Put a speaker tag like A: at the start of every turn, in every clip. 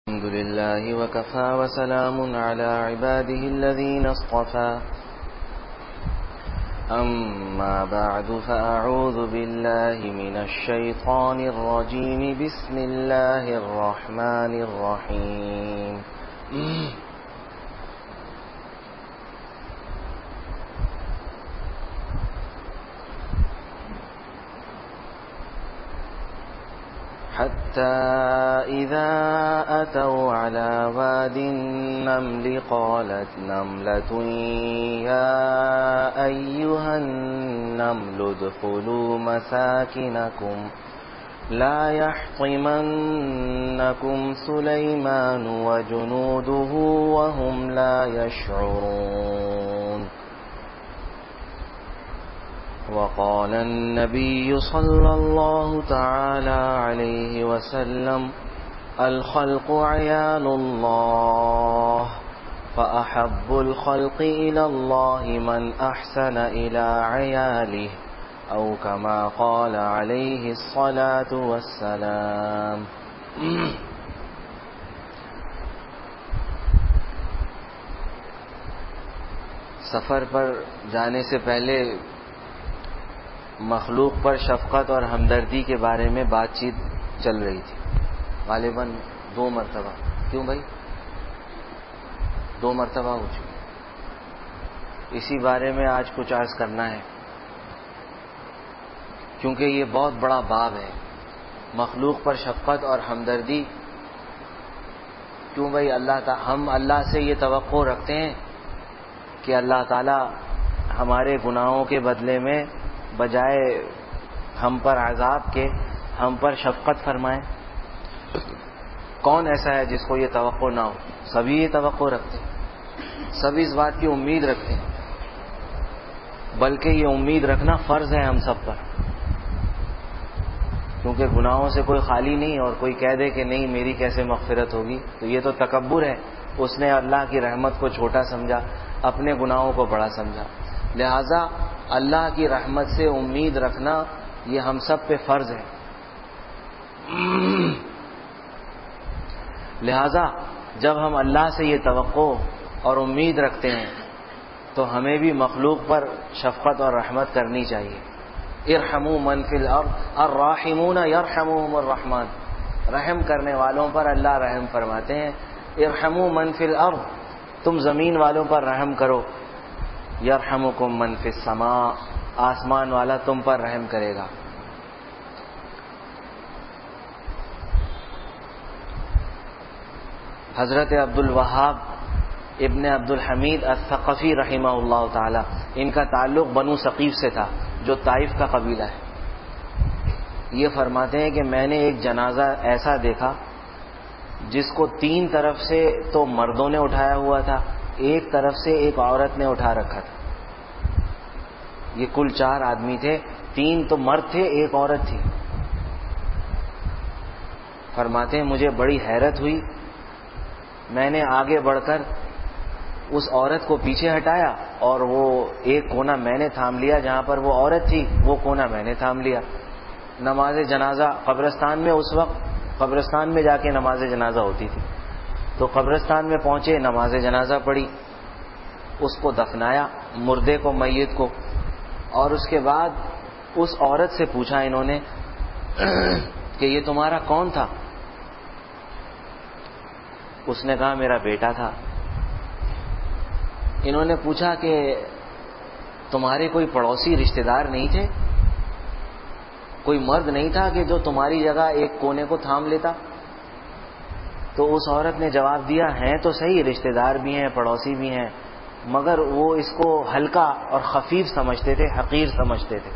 A: الحمد لله وكفى وسلام على عباده الذين اصطفى أما بعد فأعوذ بالله من الشيطان الرجيم بسم الله الرحمن الرحيم حتى إذا أتوا على واد النمل قالت نملة يا أيها النمل ادخلوا مساكنكم لا يحطمنكم سليمان وجنوده وهم لا يشعرون وقال النبي صلى الله تعالى عليه وسلم الخلق عيال الله فأحب الخلق إلى الله من أحسن إلى عياله أو كما قال عليه الصلاة والسلام سفر پر جانے سے پہلے مخلوق پر شفقت اور ہمدردی کے بارے میں بات چیت چل رہی تھی غالباً 2 مرتبہ. کیوں بھائی 2 مرتبہ ہو چکی. اسی بارے میں آج کچھ عرض کرنا ہے کیونکہ یہ بہت بڑا باب ہے. مخلوق پر شفقت اور ہمدردی. کیوں بھائی ہم اللہ سے یہ توقع رکھتے ہیں کہ اللہ تعالی ہمارے گناہوں کے بدلے میں بجائے ہم پر عذاب کے ہم پر شفقت فرمائے. کون ایسا ہے جس کو یہ توقع نہ ہو؟ سبھی یہ توقع رکھتے ہیں, سبھی اس بات کی امید رکھتے ہیں, بلکہ یہ امید رکھنا فرض ہے ہم سب پر, کیونکہ گناہوں سے کوئی خالی نہیں اور کوئی کہہ دے کہ نہیں میری کیسے مغفرت ہوگی تو یہ تو تکبر ہے. اس نے اللہ کی رحمت کو چھوٹا سمجھا, اپنے گناہوں کو بڑا سمجھا. لہذا اللہ کی رحمت سے امید رکھنا یہ ہم سب پہ فرض ہے. لہذا جب ہم اللہ سے یہ توقع اور امید رکھتے ہیں تو ہمیں بھی مخلوق پر شفقت اور رحمت کرنی چاہیے. ارحموا من فی الارض الراحمون یرحمهم الرحمن. رحم کرنے والوں پر اللہ رحم فرماتے ہیں. ارحموا من فی الارض, تم زمین والوں پر رحم کرو. یرحمکم من فی السماء, آسمان والا تم پر رحم کرے گا. حضرت عبد الوہاب ابن عبد الحمید الثقفی رحمہ اللہ تعالی, ان کا تعلق بنو ثقیف سے تھا جو طائف کا قبیلہ ہے. یہ فرماتے ہیں کہ میں نے ایک جنازہ ایسا دیکھا جس کو 3 طرف سے تو مردوں نے اٹھایا ہوا تھا, ایک طرف سے ایک عورت نے اٹھا رکھا تھا. یہ کل 4 آدمی تھے, 3 تو مرد تھے, ایک عورت تھی. فرماتے ہیں مجھے بڑی حیرت ہوئی. میں نے آگے بڑھ کر اس عورت کو پیچھے ہٹایا اور وہ ایک کونا میں نے تھام لیا, جہاں پر وہ عورت تھی وہ کونا میں نے تھام لیا. نماز جنازہ قبرستان میں, اس وقت قبرستان میں جا کے نماز جنازہ ہوتی تھی, تو قبرستان میں پہنچے, نماز جنازہ پڑھی, اس کو دفنایا مردے کو, میت کو, اور اس کے بعد اس عورت سے پوچھا انہوں نے کہ یہ تمہارا کون تھا؟ اس نے کہا میرا بیٹا تھا. انہوں نے پوچھا کہ تمہارے کوئی پڑوسی رشتہ دار نہیں تھے, کوئی مرد نہیں تھا کہ جو تمہاری جگہ ایک کونے کو تھام لیتا؟ تو اس عورت نے جواب دیا ہیں تو صحیح, رشتہ دار بھی ہیں, پڑوسی بھی ہیں, مگر وہ اس کو ہلکا اور خفیف سمجھتے تھے, حقیر سمجھتے تھے.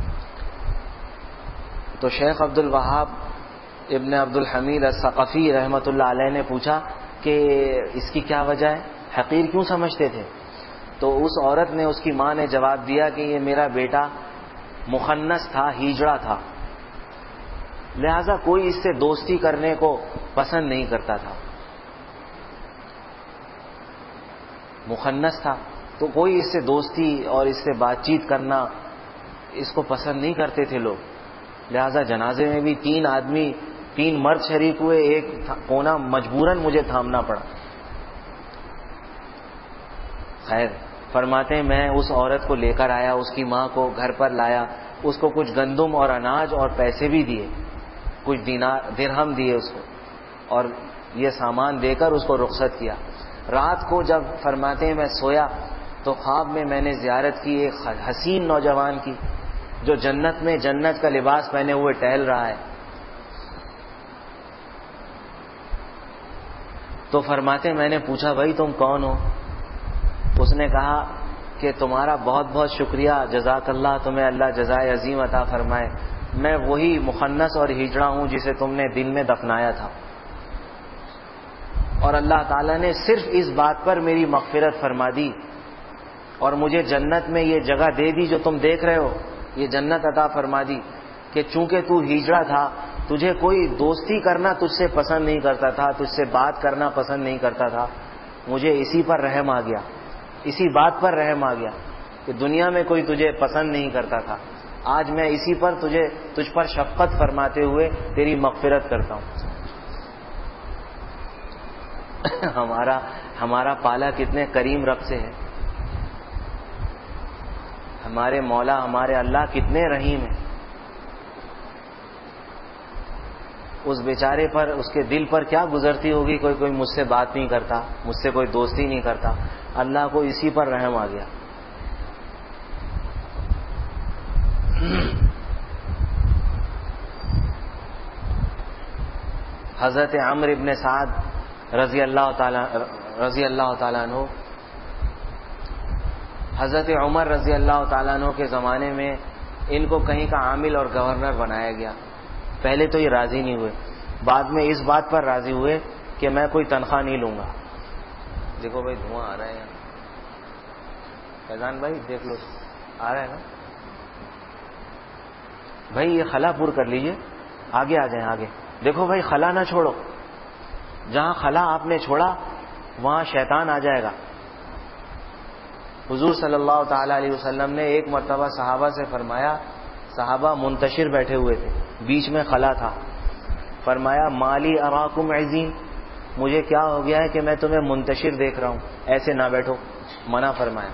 A: تو شیخ عبد الوہاب ابن عبد الحمید الثقفی رحمۃ اللہ علیہ نے پوچھا کہ اس کی کیا وجہ ہے, حقیر کیوں سمجھتے تھے؟ تو اس عورت نے, اس کی ماں نے جواب دیا کہ یہ میرا بیٹا مخنث تھا, ہیجڑا تھا, لہذا کوئی اس سے دوستی کرنے کو پسند نہیں کرتا تھا. مخنث تھا تو کوئی اس سے دوستی اور اس سے بات چیت کرنا اس کو پسند نہیں کرتے تھے لوگ. لہذا جنازے میں بھی 3 آدمی 3 مرد شریک ہوئے، ایک کونا مجبوراً مجھے تھامنا پڑا. خیر فرماتے ہیں میں اس عورت کو لے کر آیا، اس کی ماں کو گھر پر لایا، اس کو کچھ گندم اور اناج اور پیسے بھی دیے، کچھ درہم دیے اس کو، اور یہ سامان دے کر اس کو رخصت کیا. رات کو جب فرماتے ہیں میں سویا تو خواب میں نے زیارت کی ایک حسین نوجوان کی جو جنت میں جنت کا لباس پہنے ہوئے ٹہل رہا ہے. تو فرماتے میں نے پوچھا بھائی تم کون ہو؟ اس نے کہا کہ تمہارا بہت بہت شکریہ، جزاک اللہ، تمہیں اللہ جزائے عظیم عطا فرمائے. میں وہی مخنث اور ہجڑا ہوں جسے تم نے دل میں دفنایا تھا، اور اللہ تعالیٰ نے صرف اس بات پر میری مغفرت فرما دی اور مجھے جنت میں یہ جگہ دے دی جو تم دیکھ رہے ہو، یہ جنت عطا فرما دی کہ چونکہ تو ہجڑا تھا، تجھے کوئی دوستی کرنا تجھ سے پسند نہیں کرتا تھا، تجھ سے بات کرنا پسند نہیں کرتا تھا. مجھے اسی پر رحم آ گیا، اسی بات پر رحم آ گیا کہ دنیا میں کوئی تجھے پسند نہیں کرتا تھا، آج میں اسی پر تجھ پر شفقت فرماتے ہوئے تیری مغفرت کرتا ہوں. ہمارا پالا کتنے کریم رب سے ہے، ہمارے مولا ہمارے اللہ کتنے رحیم ہیں. اس بیچارے پر، اس کے دل پر کیا گزرتی ہوگی، کوئی مجھ سے بات نہیں کرتا، مجھ سے کوئی دوستی نہیں کرتا. اللہ کو اسی پر رحم آ گیا. حضرت عمرو ابن سعد رضی اللہ تعالیٰ عنہ، حضرت عمر رضی اللہ تعالیٰ عنہ کے زمانے میں ان کو کہیں کا عامل اور گورنر بنایا گیا. پہلے تو یہ راضی نہیں ہوئے، بعد میں اس بات پر راضی ہوئے کہ میں کوئی تنخواہ نہیں لوں گا. دیکھو بھائی دھواں آ رہا ہے یہاں، فیضان بھائی دیکھ لو آ رہا ہے نا بھائی، یہ خلا پور کر لیجئے، آگے آ جائیں آگے. دیکھو بھائی خلا نہ چھوڑو، جہاں خلا آپ نے چھوڑا وہاں شیطان آ جائے گا. حضور صلی اللہ تعالی علیہ وسلم نے ایک مرتبہ صحابہ سے فرمایا، صحابہ منتشر بیٹھے ہوئے تھے، بیچ میں خلا تھا، فرمایا مالی اراکم عزین، مجھے کیا ہو گیا ہے کہ میں تمہیں منتشر دیکھ رہا ہوں، ایسے نہ بیٹھو، منع فرمایا.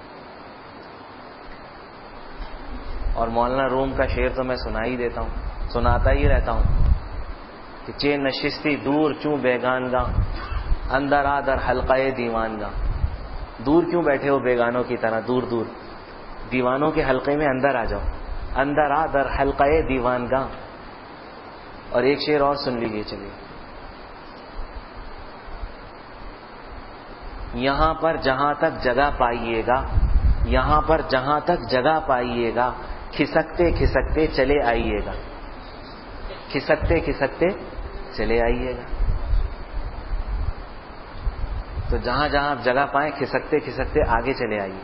A: اور مولانا روم کا شعر تو میں سناتا ہی رہتا ہوں کہ چے نشستی دور چوں بیگان گاں، اندر آ در حلقہ دیوان گاں. دور کیوں بیٹھے ہو بیگانوں کی طرح، دور دور، دیوانوں کے حلقے میں اندر آ جاؤ، اندر آ در حلقہ دیوان گاں. اور ایک شعر اور سن لیجیے. چلیے، یہاں پر جہاں تک جگہ پائیے گا، یہاں پر جہاں تک جگہ پائیے گا، کھسکتے کھسکتے چلے آئیے گا، کھسکتے کھسکتے چلے آئیے گا. تو جہاں جہاں آپ جگہ پائیں کھسکتے کھسکتے آگے چلے آئیے.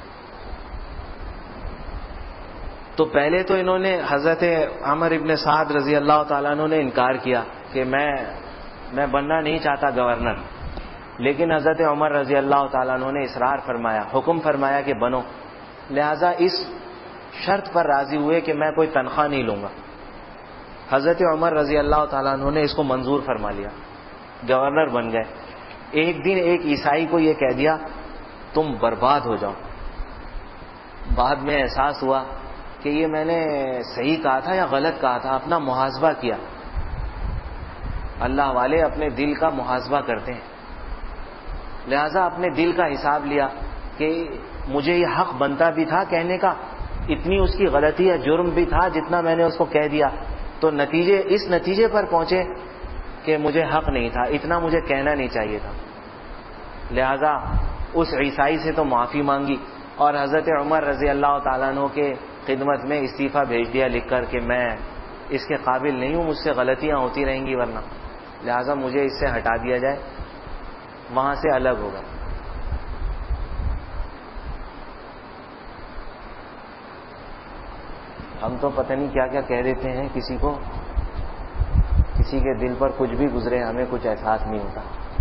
A: تو پہلے تو انہوں نے، حضرت عمر ابن سعد رضی اللہ تعالیٰ عنہ نے انکار کیا کہ میں بننا نہیں چاہتا گورنر، لیکن حضرت عمر رضی اللہ تعالیٰ عنہ نے اصرار فرمایا، حکم فرمایا کہ بنو. لہذا اس شرط پر راضی ہوئے کہ میں کوئی تنخواہ نہیں لوں گا. حضرت عمر رضی اللہ تعالیٰ عنہ نے اس کو منظور فرما لیا، گورنر بن گئے. ایک دن ایک عیسائی کو یہ کہہ دیا تم برباد ہو جاؤ. بعد میں احساس ہوا کہ یہ میں نے صحیح کہا تھا یا غلط کہا تھا، اپنا محاسبہ کیا. اللہ والے اپنے دل کا محاسبہ کرتے ہیں، لہذا اپنے دل کا حساب لیا کہ مجھے یہ حق بنتا بھی تھا کہنے کا، اتنی اس کی غلطی یا جرم بھی تھا جتنا میں نے اس کو کہہ دیا. تو اس نتیجے پر پہنچے کہ مجھے حق نہیں تھا، اتنا مجھے کہنا نہیں چاہیے تھا. لہذا اس عیسائی سے تو معافی مانگی اور حضرت عمر رضی اللہ تعالیٰ عنہ کے خدمت میں استعفیٰ بھیج دیا لکھ کر کہ میں اس کے قابل نہیں ہوں، مجھ سے غلطیاں ہوتی رہیں گی ورنہ، لہذا مجھے اس سے ہٹا دیا جائے. وہاں سے الگ ہوگا. ہم تو پتہ نہیں کیا کیا کہہ دیتے ہیں کسی کو، کسی کے دل پر کچھ بھی گزرے ہمیں کچھ احساس نہیں ہوتا.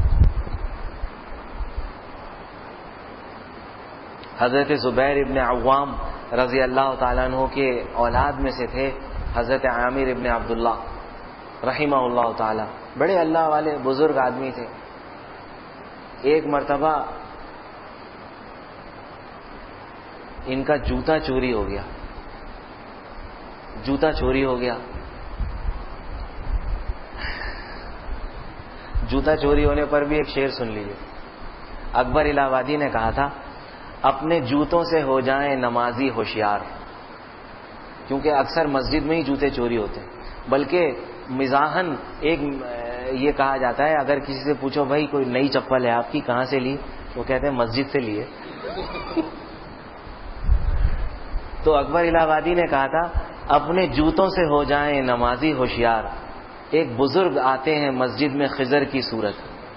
A: حضرت زبیر ابن عوام رضی اللہ تعالیٰ عنہ کے اولاد میں سے تھے حضرت عامر ابن عبداللہ. رحمہ اللہ تعالی، بڑے اللہ والے بزرگ آدمی تھے. ایک مرتبہ ان کا جوتا چوری ہو گیا. جوتا چوری ہو گیا. جوتا چوری ہونے پر بھی ایک شعر سن لیجیے. اکبر الہ آبادی نے کہا تھا اپنے جوتوں سے ہو جائیں نمازی ہوشیار. کیونکہ اکثر مسجد میں ہی جوتے چوری ہوتے ہیں. بلکہ مزاحن ایک یہ کہا جاتا ہے اگر کسی سے پوچھو بھائی کوئی نئی چپل ہے آپ کی کہاں سے لی، وہ کہتے ہیں مسجد سے لیے. تو اکبر الہ آبادی نے کہا تھا اپنے جوتوں سے ہو جائیں نمازی ہوشیار، ایک بزرگ آتے ہیں مسجد میں خضر کی صورت.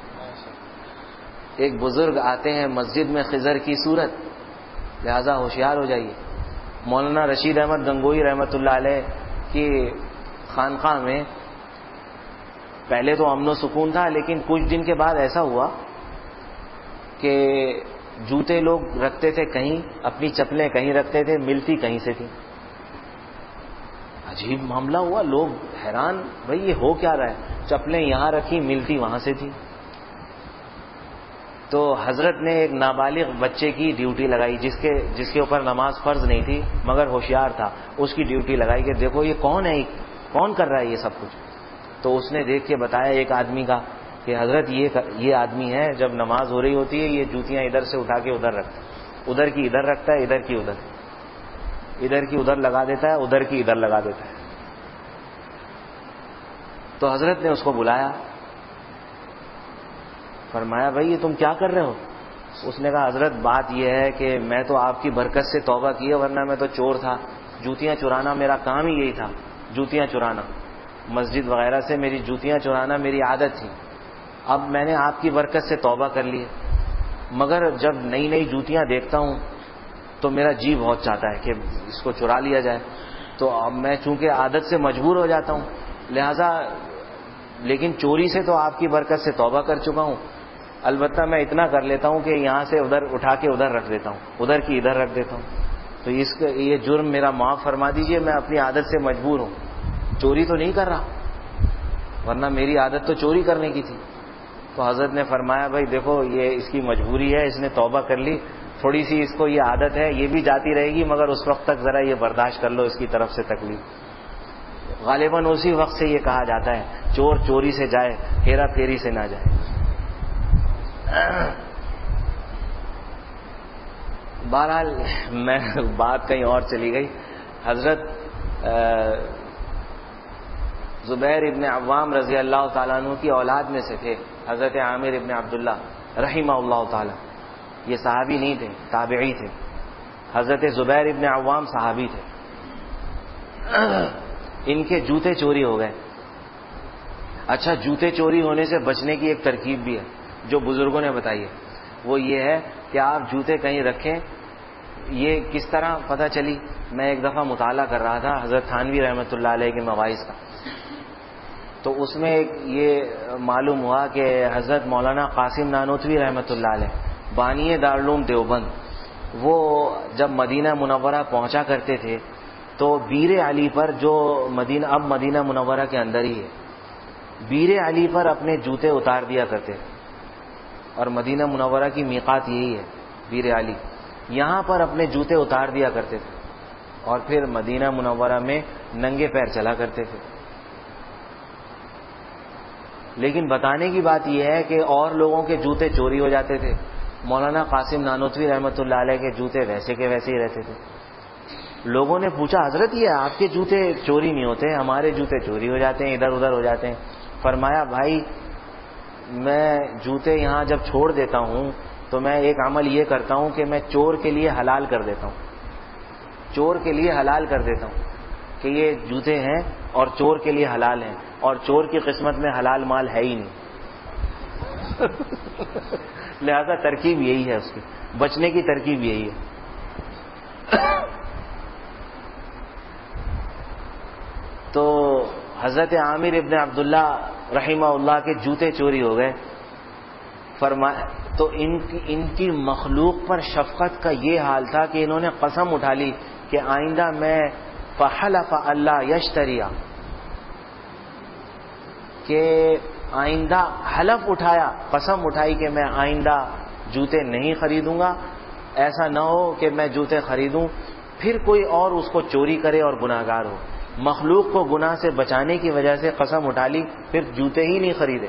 A: ایک بزرگ آتے ہیں مسجد میں خضر کی صورت، لہذا ہوشیار ہو جائیے. مولانا رشید احمد گنگوئی رحمۃ اللہ علیہ کی خانقاہ میں پہلے تو امن و سکون تھا، لیکن کچھ دن کے بعد ایسا ہوا کہ جوتے لوگ رکھتے تھے کہیں، اپنی چپلیں کہیں رکھتے تھے، ملتی کہیں سے تھی. عجیب معاملہ ہوا، لوگ حیران بھئی یہ ہو کیا رہا ہے، چپلیں یہاں رکھی ملتی وہاں سے تھی. تو حضرت نے ایک نابالغ بچے کی ڈیوٹی لگائی جس کے اوپر نماز فرض نہیں تھی مگر ہوشیار تھا، اس کی ڈیوٹی لگائی کہ دیکھو یہ کون ہے، کون کر رہا ہے یہ سب کچھ. تو اس نے دیکھ کے بتایا ایک آدمی کا کہ حضرت یہ آدمی ہے جب نماز ہو رہی ہوتی ہے یہ جوتیاں ادھر سے اٹھا کے ادھر رکھتا ہے، ادھر کی ادھر رکھتا ہے، ادھر کی ادھر لگا دیتا ہے، ادھر کی ادھر لگا دیتا ہے. تو حضرت نے اس کو بلایا، فرمایا بھائی یہ تم کیا کر رہے ہو؟ اس نے کہا حضرت بات یہ ہے کہ میں تو آپ کی برکت سے توبہ کی ہے، ورنہ میں تو چور تھا، جوتیاں چرانا میرا کام ہی یہی تھا، جوتیاں چرانا، مسجد وغیرہ سے میری جوتیاں چرانا میری عادت تھی. اب میں نے آپ کی برکت سے توبہ کر لی ہے، مگر جب نئی نئی جوتیاں دیکھتا ہوں تو میرا جی بہت چاہتا ہے کہ اس کو چرا لیا جائے. تو اب میں چونکہ عادت سے مجبور ہو جاتا ہوں، لہذا لیکن چوری سے تو آپ کی برکت سے توبہ کر چکا ہوں. البتہ میں اتنا کر لیتا ہوں کہ یہاں سے ادھر اٹھا کے ادھر رکھ دیتا ہوں، ادھر کی ادھر رکھ دیتا ہوں. تو یہ جرم میرا معاف فرما دیجئے، میں اپنی عادت سے مجبور ہوں، چوری تو نہیں کر رہا، ورنہ میری عادت تو چوری کرنے کی تھی. تو حضرت نے فرمایا بھائی دیکھو یہ اس کی مجبوری ہے، اس نے توبہ کر لی، تھوڑی سی اس کو یہ عادت ہے، یہ بھی جاتی رہے گی مگر اس وقت تک ذرا یہ برداشت کر لو اس کی طرف سے تکلیف. غالباً اسی وقت سے یہ کہا جاتا ہے چور چوری سے جائے، ہیرا پھیری سے نہ جائے. بہرحال میں بات کہیں اور چلی گئی. حضرت زبیر ابن عوام رضی اللہ تعالیٰ عنہ کی اولاد میں سے تھے حضرت عامر ابن عبداللہ رحمہ اللہ تعالیٰ. یہ صحابی نہیں تھے، تابعی تھے. حضرت زبیر ابن عوام صحابی تھے. ان کے جوتے چوری ہو گئے. اچھا جوتے چوری ہونے سے بچنے کی ایک ترکیب بھی ہے جو بزرگوں نے بتائی ہے، وہ یہ ہے کہ آپ جوتے کہیں رکھیں. یہ کس طرح پتہ چلی؟ میں ایک دفعہ مطالعہ کر رہا تھا حضرت تھانوی رحمۃ اللہ علیہ کے مواعظ کا، تو اس میں یہ معلوم ہوا کہ حضرت مولانا قاسم نانوتوی رحمۃ اللہ علیہ بانی دارالعلوم دیوبند، وہ جب مدینہ منورہ پہنچا کرتے تھے تو بیر علی پر، جو اب مدینہ منورہ کے اندر ہی ہے، بیر علی پر اپنے جوتے اتار دیا کرتے تھے. اور مدینہ منورہ کی میقات یہی ہے بیر علی، یہاں پر اپنے جوتے اتار دیا کرتے تھے اور پھر مدینہ منورہ میں ننگے پیر چلا کرتے تھے. لیکن بتانے کی بات یہ ہے کہ اور لوگوں کے جوتے چوری ہو جاتے تھے، مولانا قاسم نانوتوی رحمۃ اللہ علیہ کے جوتے ویسے کے ویسے ہی رہتے تھے. لوگوں نے پوچھا حضرت یہ آپ کے جوتے چوری نہیں ہوتے، ہمارے جوتے چوری ہو جاتے ہیں، ادھر ادھر ہو جاتے ہیں. فرمایا بھائی میں جوتے یہاں جب چھوڑ دیتا ہوں تو میں ایک عمل یہ کرتا ہوں کہ میں چور کے لیے حلال کر دیتا ہوں، چور کے لیے حلال کر دیتا ہوں کہ یہ جوتے ہیں اور چور کے لیے حلال ہیں، اور چور کی قسمت میں حلال مال ہے ہی نہیں. لہذا ترکیب یہی ہے، اس کی بچنے کی ترکیب یہی ہے. تو حضرت عامر ابن عبداللہ رحمہ اللہ کے جوتے چوری ہو گئے. تو ان کی مخلوق پر شفقت کا یہ حال تھا کہ انہوں نے قسم اٹھا لی کہ آئندہ میں فحلف اللہ یشتریا، کہ آئندہ حلف اٹھایا، قسم اٹھائی کہ میں آئندہ جوتے نہیں خریدوں گا، ایسا نہ ہو کہ میں جوتے خریدوں پھر کوئی اور اس کو چوری کرے اور گناہگار ہو. مخلوق کو گناہ سے بچانے کی وجہ سے قسم اٹھا لی، پھر جوتے ہی نہیں خریدے.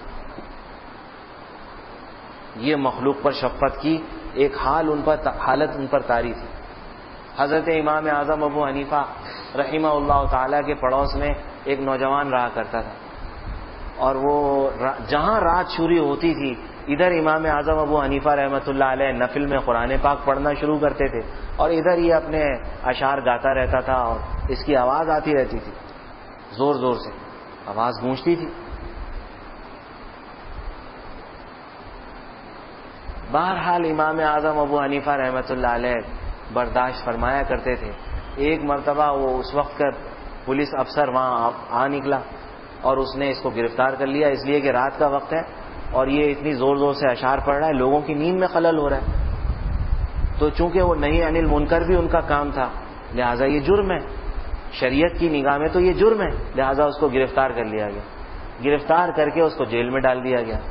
A: یہ مخلوق پر شفقت کی ایک حالت ان پر طاری تھی. حضرت امام اعظم ابو حنیفہ رحمہ اللہ تعالیٰ کے پڑوس میں ایک نوجوان رہا کرتا تھا، اور وہ جہاں رات شروع ہوتی تھی ادھر امام اعظم ابو حنیفہ رحمۃ اللہ علیہ نفل میں قرآن پاک پڑھنا شروع کرتے تھے، اور ادھر یہ اپنے اشعار گاتا رہتا تھا، اور اس کی آواز آتی رہتی تھی، زور زور سے آواز گونجتی تھی. بہرحال امام اعظم ابو حنیفہ رحمۃ اللہ علیہ برداشت فرمایا کرتے تھے. ایک مرتبہ وہ اس وقت کا پولیس افسر وہاں آ نکلا اور اس نے اس کو گرفتار کر لیا، اس لیے کہ رات کا وقت ہے اور یہ اتنی زور زور سے اشعار پڑھ رہا ہے، لوگوں کی نیند میں خلل ہو رہا ہے. تو چونکہ وہ نہی عن المنکر بھی ان کا کام تھا، لہٰذا یہ جرم ہے، شریعت کی نگاہ میں تو یہ جرم ہے، لہٰذا اس کو گرفتار کر لیا گیا. گرفتار کر کے اس کو جیل میں ڈال دیا گیا.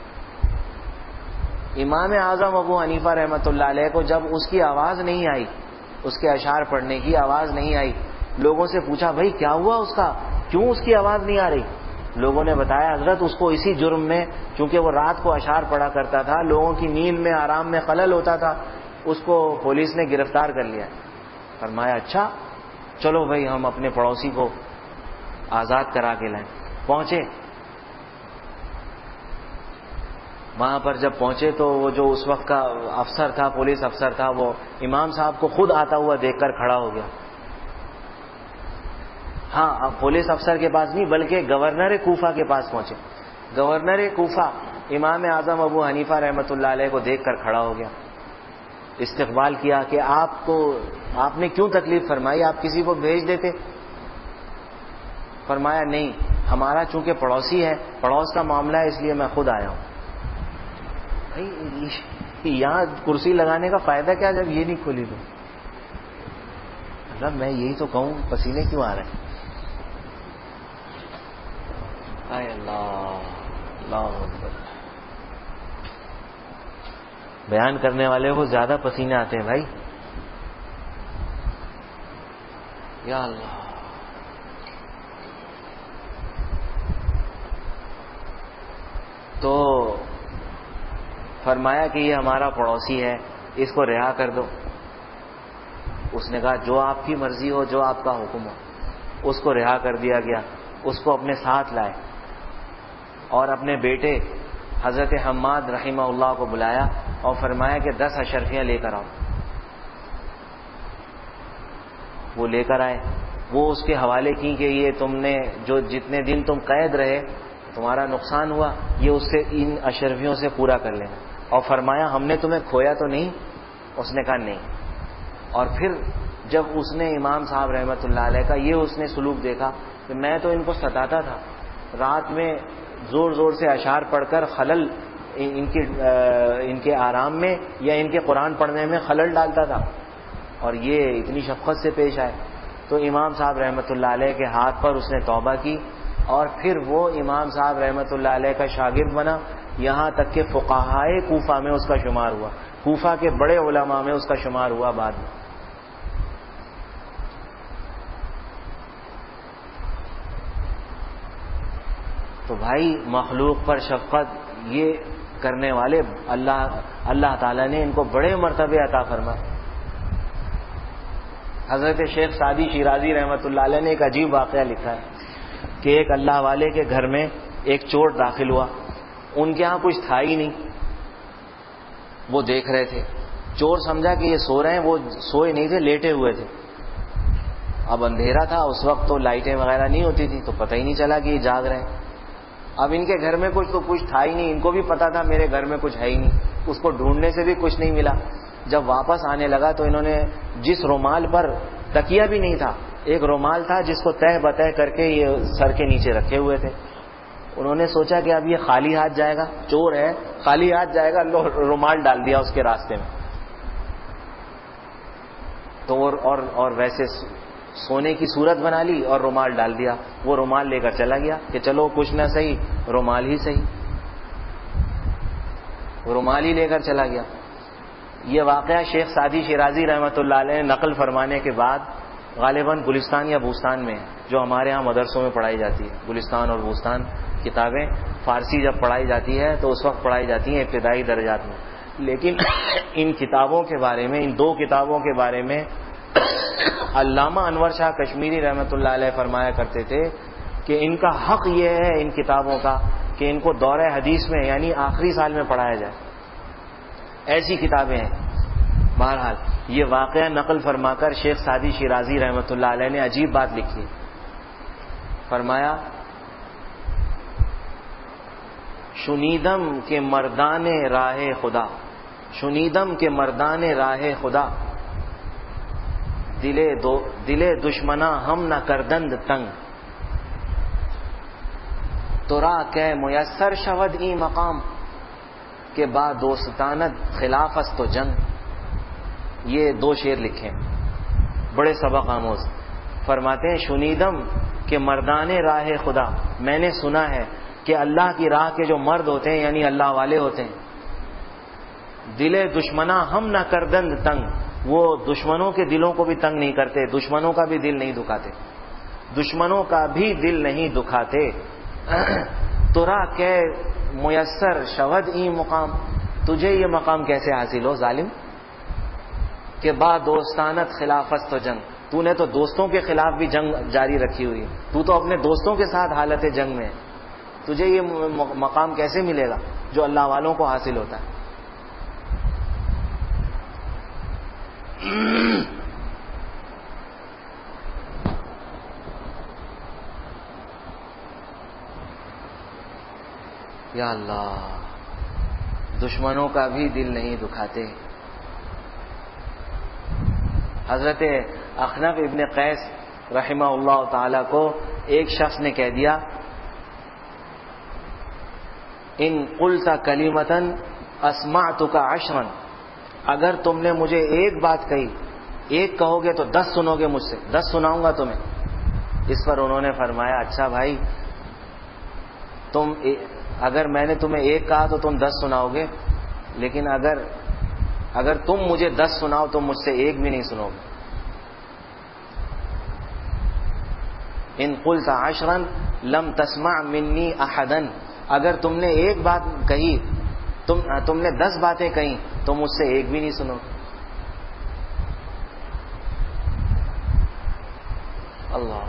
A: امام اعظم ابو حنیفہ رحمۃ اللہ علیہ کو جب اس کی آواز نہیں آئی، اس کے اشعار پڑھنے کی آواز نہیں آئی، لوگوں سے پوچھا بھائی کیا ہوا اس کا، کیوں اس کی آواز نہیں آ رہی؟ لوگوں نے بتایا حضرت اس کو اسی جرم میں، چونکہ وہ رات کو اشعار پڑھا کرتا تھا، لوگوں کی نیند میں آرام میں خلل ہوتا تھا، اس کو پولیس نے گرفتار کر لیا. فرمایا اچھا چلو بھائی ہم اپنے پڑوسی کو آزاد کرا کے لائیں. پہنچے وہاں پر، جب پہنچے تو وہ جو اس وقت کا افسر تھا، پولیس افسر تھا، وہ امام صاحب کو خود آتا ہوا دیکھ کر کھڑا ہو گیا. ہاں پولیس افسر کے پاس نہیں بلکہ گورنر کوفہ کے پاس پہنچے. گورنر کوفہ امام اعظم ابو حنیفہ رحمۃ اللہ علیہ کو دیکھ کر کھڑا ہو گیا. استقبال کیا کہ آپ نے کیوں تکلیف فرمائی، آپ کسی کو بھیج دیتے؟ فرمایا نہیں، ہمارا چونکہ پڑوسی ہے، پڑوس کا معاملہ ہے، اس لیے میں خود آیا ہوں. یہاں کرسی لگانے کا فائدہ کیا جب یہ نہیں کھولی تو؟ مطلب میں یہی تو کہوں پسینے کیوں آ رہے ہیں؟ اے اللہ بیان کرنے والے کو زیادہ پسینے آتے ہیں بھائی. یا اللہ. تو فرمایا کہ یہ ہمارا پڑوسی ہے، اس کو رہا کر دو. اس نے کہا جو آپ کی مرضی ہو، جو آپ کا حکم ہو. اس کو رہا کر دیا گیا. اس کو اپنے ساتھ لائے اور اپنے بیٹے حضرت حماد رحمہ اللہ کو بلایا اور فرمایا کہ 10 اشرفیاں لے کر آؤ. وہ لے کر آئے. وہ اس کے حوالے کی کہ یہ تم نے جو جتنے دن تم قید رہے تمہارا نقصان ہوا، یہ اس سے ان اشرفیوں سے پورا کر لینا. اور فرمایا ہم نے تمہیں کھویا تو نہیں؟ اس نے کہا نہیں. اور پھر جب اس نے امام صاحب رحمۃ اللہ علیہ کا یہ اس نے سلوک دیکھا کہ میں تو ان کو ستاتا تھا، رات میں زور زور سے اشعار پڑھ کر خلل ان کے آرام میں یا ان کے قرآن پڑھنے میں خلل ڈالتا تھا، اور یہ اتنی شفقت سے پیش آئے، تو امام صاحب رحمۃ اللہ علیہ کے ہاتھ پر اس نے توبہ کی، اور پھر وہ امام صاحب رحمۃ اللہ علیہ کا شاگرد بنا، یہاں تک کہ فقہائے کوفہ میں اس کا شمار ہوا، کوفہ کے بڑے علماء میں اس کا شمار ہوا بعد میں. تو بھائی مخلوق پر شفقت یہ کرنے والے اللہ تعالیٰ نے ان کو بڑے مرتبے عطا فرمائے. حضرت شیخ سعدی شیرازی رحمۃ اللہ علیہ نے ایک عجیب واقعہ لکھا ہے کہ ایک اللہ والے کے گھر میں ایک چور داخل ہوا. ان کے ہاں کچھ تھا ہی نہیں، وہ دیکھ رہے تھے. چور سمجھا کہ یہ سو رہے ہیں، وہ سوئے نہیں تھے، لیٹے ہوئے تھے. اب اندھیرا تھا اس وقت، تو لائٹیں وغیرہ نہیں ہوتی تھی، تو پتہ ہی نہیں چلا کہ یہ جاگ رہے ہیں. اب ان کے گھر میں کچھ تھا ہی نہیں، ان کو بھی پتا تھا میرے گھر میں کچھ ہے ہی نہیں، اس کو ڈھونڈنے سے بھی کچھ نہیں ملا. جب واپس آنے لگا تو انہوں نے جس رومال پر تکیہ بھی نہیں تھا، ایک رومال تھا جس کو تہ بتہ کر کے یہ سر کے نیچے رکھے ہوئے تھے. انہوں نے سوچا کہ اب یہ خالی ہاتھ جائے گا، چور ہے خالی ہاتھ جائے گا، رومال ڈال دیا اس کے راستے میں. تو اور ویسے سونے کی صورت بنا لی اور رومال ڈال دیا. وہ رومال لے کر چلا گیا کہ چلو کچھ نہ صحیح رومال ہی صحیح, رومال ہی لے کر چلا گیا. یہ واقعہ شیخ سعدی شیرازی رحمۃ اللہ علیہ نے نقل فرمانے کے بعد غالباً گلستان یا بوستان میں جو ہمارے ہاں مدرسوں میں پڑھائی جاتی ہے, گلستان اور بوستان کتابیں فارسی جب پڑھائی جاتی ہے تو اس وقت پڑھائی جاتی ہیں ابتدائی درجات میں. لیکن ان کتابوں کے بارے میں, ان دو کتابوں کے بارے میں علامہ انور شاہ کشمیری رحمۃ اللہ علیہ فرمایا کرتے تھے کہ ان کا حق یہ ہے ان کتابوں کا کہ ان کو دورہ حدیث میں یعنی آخری سال میں پڑھایا جائے. ایسی کتابیں ہیں. بہرحال یہ واقعہ نقل فرما کر شیخ سعدی شیرازی رحمۃ اللہ علیہ نے عجیب بات لکھی. فرمایا شنیدم کے مردان راہ خدا, شنیدم کے مردان راہ خدا, دل دشمنا ہم نہ کردند تنگ, ترا کہ میسر شود ای مقام, کے بعد دوستانت خلاف است و جنگ. یہ دو شعر لکھے بڑے سبق آموز. فرماتے ہیں شنیدم کہ مردان راہ خدا, میں نے سنا ہے کہ اللہ کی راہ کے جو مرد ہوتے ہیں یعنی اللہ والے ہوتے ہیں, دل دشمنا ہم نہ کردند تنگ, وہ دشمنوں کے دلوں کو بھی تنگ نہیں کرتے, دشمنوں کا بھی دل نہیں دکھاتے, دشمنوں کا بھی دل نہیں دکھاتے. ترا کہ میسر شود ای مقام, تجھے یہ مقام کیسے حاصل ہو ظالم, کہ با دوستانت خلاف است و جنگ, تو نے تو دوستوں کے خلاف بھی جنگ جاری رکھی ہوئی ہے, تو تو اپنے دوستوں کے ساتھ حالت جنگ میں ہے, تجھے یہ مقام کیسے ملے گا جو اللہ والوں کو حاصل ہوتا ہے. یا اللہ, دشمنوں کا بھی دل نہیں دکھاتے. حضرت اخنف ابن قیس رحمہ اللہ تعالی کو ایک شخص نے کہہ دیا ان قلت کلیمتن اسمعتک عشرا, اگر تم نے مجھے ایک بات کہی, ایک کہو گے تو 10 سنو گے مجھ سے, 10 سناؤں گا تمہیں. اس پر انہوں نے فرمایا اچھا بھائی, تم اگر میں نے تمہیں ایک کہا تو تم 10 سناؤ گے, لیکن اگر تم مجھے 10 سناؤ تو مجھ سے ایک بھی نہیں سنو گے. ان قلت عشرا لم تسمع منی احدا, اگر تم نے ایک بات کہی, تم نے 10 باتیں کہیں تو مجھ سے ایک بھی نہیں سنو گے. اللہ.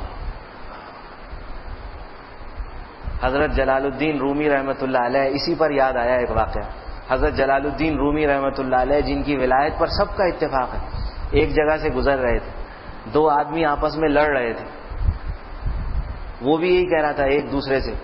A: حضرت جلال الدین رومی رحمۃ اللہ علیہ, اسی پر یاد آیا ایک واقعہ. حضرت جلال الدین رومی رحمۃ اللہ علیہ جن کی ولایت پر سب کا اتفاق ہے, ایک جگہ سے گزر رہے تھے, 2 آدمی آپس میں لڑ رہے تھے. وہ بھی یہی کہہ رہا تھا ایک دوسرے سے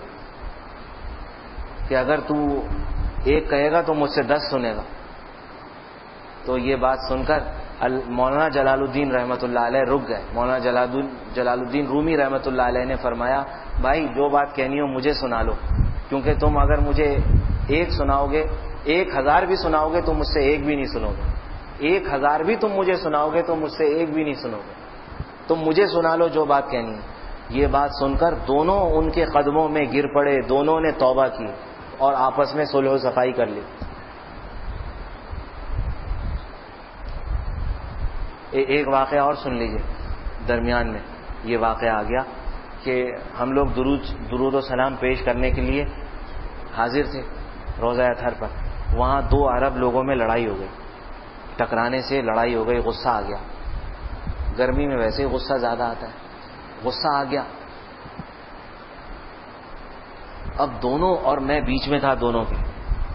A: کہ اگر تو ایک کہے گا تو مجھ سے 10 سنے گا. تو یہ بات سن کر مولانا جلال الدین رحمۃ اللہ علیہ رک گئے. مولانا جلال الدین رومی رحمۃ اللہ علیہ نے فرمایا بھائی جو بات کہنی ہو مجھے سنا لو, کیونکہ تم اگر مجھے ایک سناؤ گے, 1000 بھی سناؤ گے تو مجھ سے ایک بھی نہیں سنو گے, 1000 بھی تم مجھے سناؤ گے تو مجھ سے ایک بھی نہیں سنو گے, تم مجھے سنا لو جو بات کہنی ہے. یہ بات سن کر دونوں ان کے قدموں میں گر پڑے, دونوں نے توبہ کی اور آپس میں صلح و صفائی کر لی. ایک واقعہ اور سن لیجئے. درمیان میں یہ واقعہ آ گیا کہ ہم لوگ درود و سلام پیش کرنے کے لیے حاضر تھے روضہ اطہر پر. وہاں 2 عرب لوگوں میں لڑائی ہو گئی, ٹکرانے سے لڑائی ہو گئی, غصہ آ گیا. گرمی میں ویسے ہی غصہ زیادہ آتا ہے, غصہ آ گیا. اب دونوں, اور میں بیچ میں تھا دونوں کے,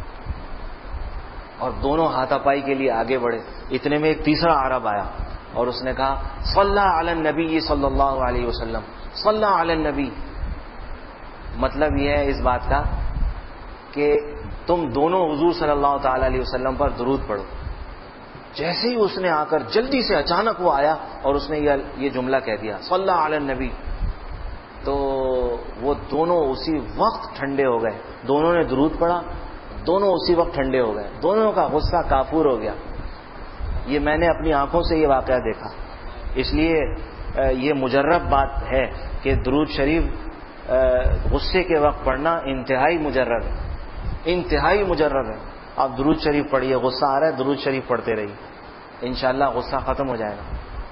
A: اور دونوں ہاتھا پائی کے لیے آگے بڑھے. اتنے میں ایک تیسرا عرب آیا اور اس نے کہا صلی علی النبی صلی اللہ علیہ وسلم, صلی علی النبی. مطلب یہ ہے اس بات کا کہ تم دونوں حضور صلی اللہ تعالی علیہ وسلم پر درود پڑھو. جیسے ہی اس نے آ کر جلدی سے اچانک وہ آیا اور اس نے یہ جملہ کہہ دیا صلی علی النبی, تو وہ دونوں اسی وقت ٹھنڈے ہو گئے. دونوں نے درود پڑھا, دونوں اسی وقت ٹھنڈے ہو گئے, دونوں کا غصہ کافور ہو گیا. یہ میں نے اپنی آنکھوں سے یہ واقعہ دیکھا. اس لیے یہ مجرب بات ہے کہ درود شریف غصے کے وقت پڑھنا انتہائی مجرب ہے، انتہائی مجرب ہے. آپ درود شریف پڑھیے، غصہ آ رہا ہے درود شریف پڑھتے رہیے، انشاءاللہ غصہ ختم ہو جائے گا.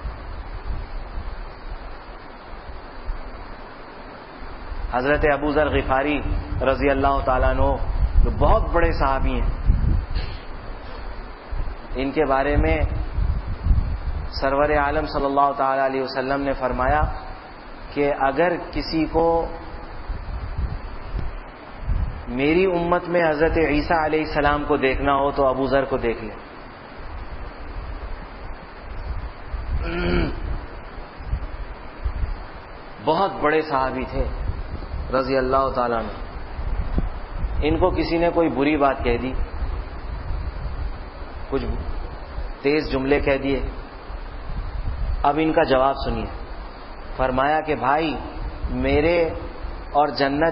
A: حضرت ابو ذر غفاری رضی اللہ تعالیٰ عنہ جو بہت بڑے صحابی ہیں، ان کے بارے میں سرور عالم صلی اللہ تعالی علیہ وسلم نے فرمایا کہ اگر کسی کو میری امت میں حضرت عیسیٰ علیہ السلام کو دیکھنا ہو تو ابو ذر کو دیکھ لے. بہت بڑے صحابی تھے رضی اللہ تعالیٰ عنہ. ان کو کسی نے کوئی بری بات کہہ دی، کچھ تیز جملے کہہ دیے. اب ان کا جواب سنیے. فرمایا کہ بھائی میرے اور جنت